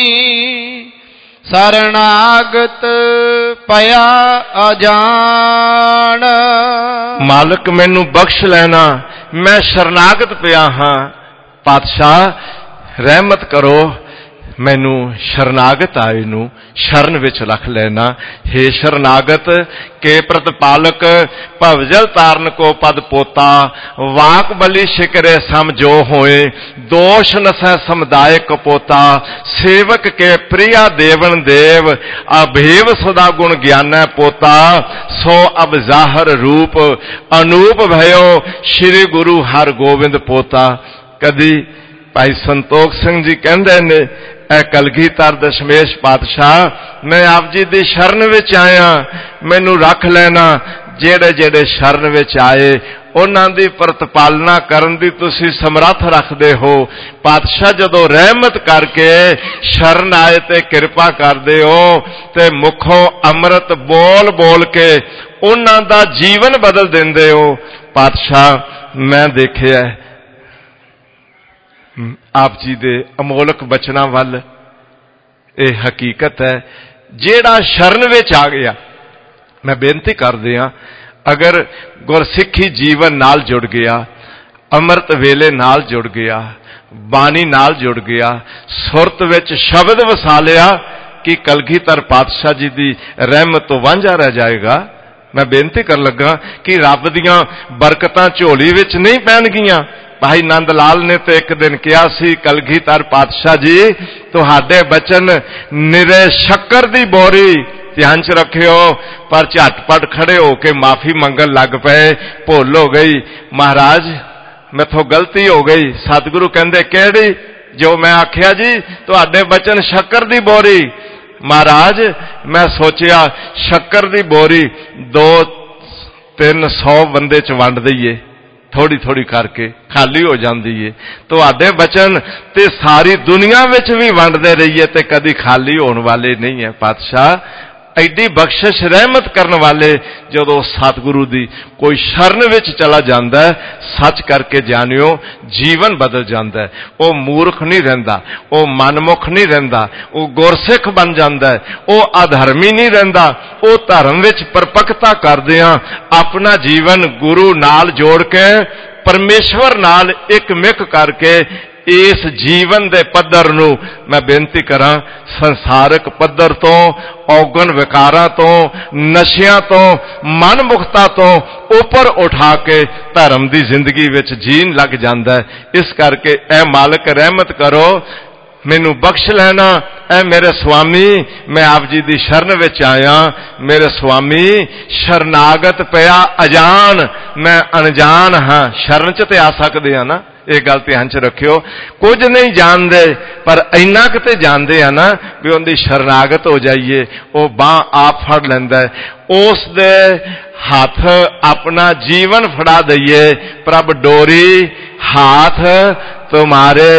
शरणागत पया अजान। मालिक मैनू बख्श लेना, मैं शरणागत पिया हाँ। पातशाह रहमत करो, मैनू शरणागत आए नू शरण विच रख लेना। हे शरणागत के प्रतिपालक, भवजल तारन को पद पोता, वाक बलि शिकरे सम जो होए, दोष नसै समुदाय कपोता, सेवक के प्रिया देवन देव, अभेव सदा गुण ज्ञान पोता, सो अब जाहर रूप अनूप भयो, श्री गुरु हर गोविंद पोता। कदी भाई संतोख सिंह जी कहते ने, ए कलगीधर दशमेश पातशाह, मैं आप जी दी शरण विच आया, मैनू रख लेना। जेड़े जेड़े शरण विच आए उन्हां दी प्रतिपालना करन दी तुसी समर्थ रखदे हो। पातशाह जदों रहमत करके शरण आए ते किरपा करदे हो ते मुखों अमृत बोल बोल के उन्हां दा जीवन बदल दिंदे हो। पातशाह मैं देखिया आप जी दे अमोलक बचना वल, ये हकीकत है। जेड़ा शरण विच आ गया, मैं बेनती कर दिया, अगर गुरसिक्खी जीवन नाल जुड़ गया, अमृत वेले नाल जुड़ गया, बाणी नाल जुड़ गया, सुरत विच शब्द वसा लिया कि कलगीधर पातशाह जी दी रहमत तो वांझा रह जाएगा। मैं बेनती कर लगा कि रब दियां बरकतां झोली विच नहीं पैणगियां। भाई नंद लाल ने तो एक दिन कहा सी, कलगीधर पातशाह जी तुहाडे बचन निरे शक्कर दी बोरी, ध्यान च रखियो। पर झटपट खड़े होके माफी मंगन लग पे, भुल हो गई महाराज, मैथों गलती हो गई। सतगुरु कहंदे केड़ी? जो मैं आखिया जी तुहाडे बचन शक्कर दी बोरी। महाराज मैं सोचिया शक्कर दी बोरी दो तीन सौ बंदे च वंड दईए, थोड़ी थोड़ी करके खाली हो जाती है। तो आदे वचन ते सारी दुनिया विच भी वंडदे रहिए ते कदी खाली होने वाले नहीं है। पातशाह एडी बख्शिश रहमत करने वाले जदों सतगुरु दी कोई शरण विच चला जाता है, सच करके जानियो जीवन बदल जाता है। वह मूर्ख नहीं रहिंदा, वह मनमुख नहीं रहिंदा, वह गुरसिख बन जाता है, वह अधर्मी नहीं रहिंदा, वह धर्म विच परपक्ता करदियां अपना जीवन गुरु नाल जोड़ के परमेश्वर नाल एक मिक करके इस जीवन दे पद्धर नू मैं बेनती करा संसारक पद्धर तो, औगन विकारां तो, नशियां तो, मन मुक्ता तो ऊपर उठा के धर्म दी जिंदगी विच जीन लग जांदा है। इस करके ऐ मालिक रहमत करो, मैनू बख्श लेना। ऐ मेरे स्वामी, मैं आप जी दी शरण विच आया। मेरे स्वामी शरणागत पिया अजान, मैं अनजान हाँ। शरण च ते आ सकदे आ ना, एक गल ध्यान च रखियो। कुछ नहीं जानते पर इन्ना किते जानते हैं ना भी उनकी शरणागत हो जाइए, वो बांह आप फड़ लैंदा है, उस दे हाथ अपना जीवन फड़ा दईए। प्रभ डोरी हाथ तुम्हारे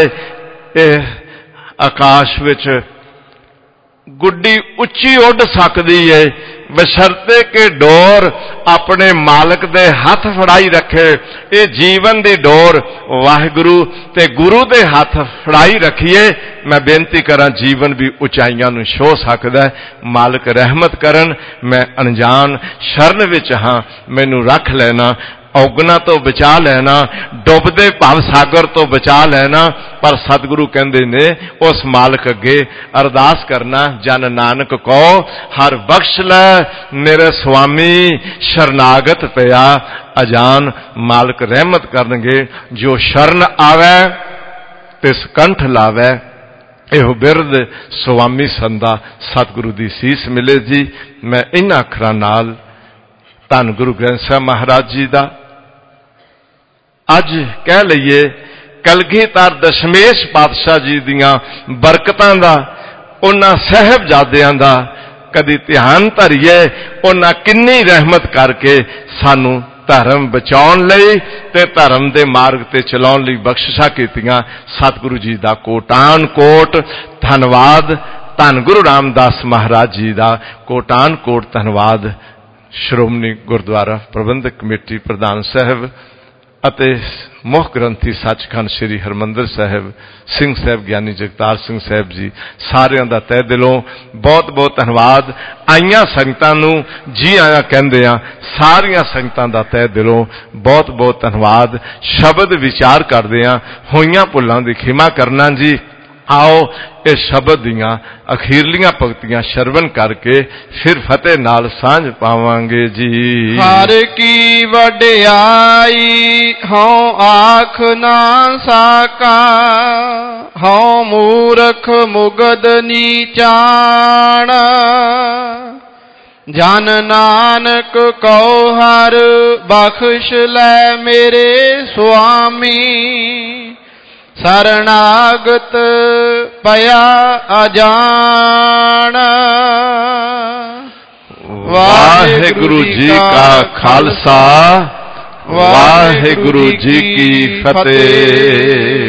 आकाश विच गुड्डी उच्ची उड़ सकती है, बशर्ते के डोर अपने मालिक दे हाथ फड़ाई रखे। ये जीवन दी डोर वाहिगुरु ते गुरु दे हाथ फड़ाई रखिए। मैं बेनती करा जीवन भी उचाइयां नूं छो सकदा है। मालिक रहमत करन, मैं अनजान शरण विच हां, मैनू रख लेना, औगना तो बचा लेना, डुबदे भव सागर तो बचा लेना। पर सतगुरु कहंदे ने उस मालिक अगे अरदास करना, जन नानक को हर बख्श लै मेरे स्वामी शरणागत पिया अजान। मालिक रहमत करनगे, जो शरण आवे तिस कंठ लावे, एहो बिरद स्वामी संदा सतगुरु दी सीस मिले जी। मैं इन्हां अखरां नाल धन गुरु ग्रंथ साहिब महाराज जी दा अज कह लईए कलगीधर दशमेश पातशाह जी दियां बरकतां दा, उन्हां साहिबजादियां दा कदी ध्यान धरीए, उन्हां किन्नी रहमत करके सानू धर्म बचाउण लई ते धर्म दे मार्ग ते चलाउण लई बख्शिशां कीतियां। सतगुरु जी दा कोटान कोट धन्नवाद। धन गुरु रामदास महाराज जी दा कोटान कोट धन्नवाद। श्रोमणी गुरुद्वारा प्रबंधक कमेटी प्रधान साहब ਅਤੇ ਮੁੱਖ ਗ੍ਰੰਥੀ ਸੱਚਖੰਡ ਸ੍ਰੀ ਹਰਿਮੰਦਰ ਸਾਹਿਬ ਸਿੰਘ ਸਾਹਿਬ ਗਿਆਨੀ ਜਗਤਾਰ ਸਿੰਘ ਸਾਹਿਬ ਜੀ, ਸਾਰਿਆਂ ਦਾ ਤਹਿ ਦਿਲੋਂ ਬਹੁਤ ਬਹੁਤ ਧੰਨਵਾਦ। ਆਈਆਂ ਸੰਗਤਾਂ ਨੂੰ ਜੀ ਆਇਆਂ ਕਹਿੰਦੇ ਆ, ਸਾਰੀਆਂ ਸੰਗਤਾਂ ਦਾ ਤਹਿ ਦਿਲੋਂ ਬਹੁਤ ਬਹੁਤ ਧੰਨਵਾਦ। ਸ਼ਬਦ ਵਿਚਾਰ ਕਰਦੇ ਆ, ਹੋਈਆਂ ਭੁੱਲਾਂ ਦੀ ਖਿਮਾ ਕਰਨਾ ਜੀ। आओ इस शब्द दियां अखीरलियां पंक्तियां श्रवण करके फिर फतेह नाल सांझ पावांगे जी। हर की वडियाई हौं आख ना साका, हौं मूरख मुगद नीचाण। जन नानक कहो हर बख्श लै मेरे स्वामी, शरणागत पया अजान। वाहिगुरु जी का खालसा, वाहिगुरु जी की फतेह।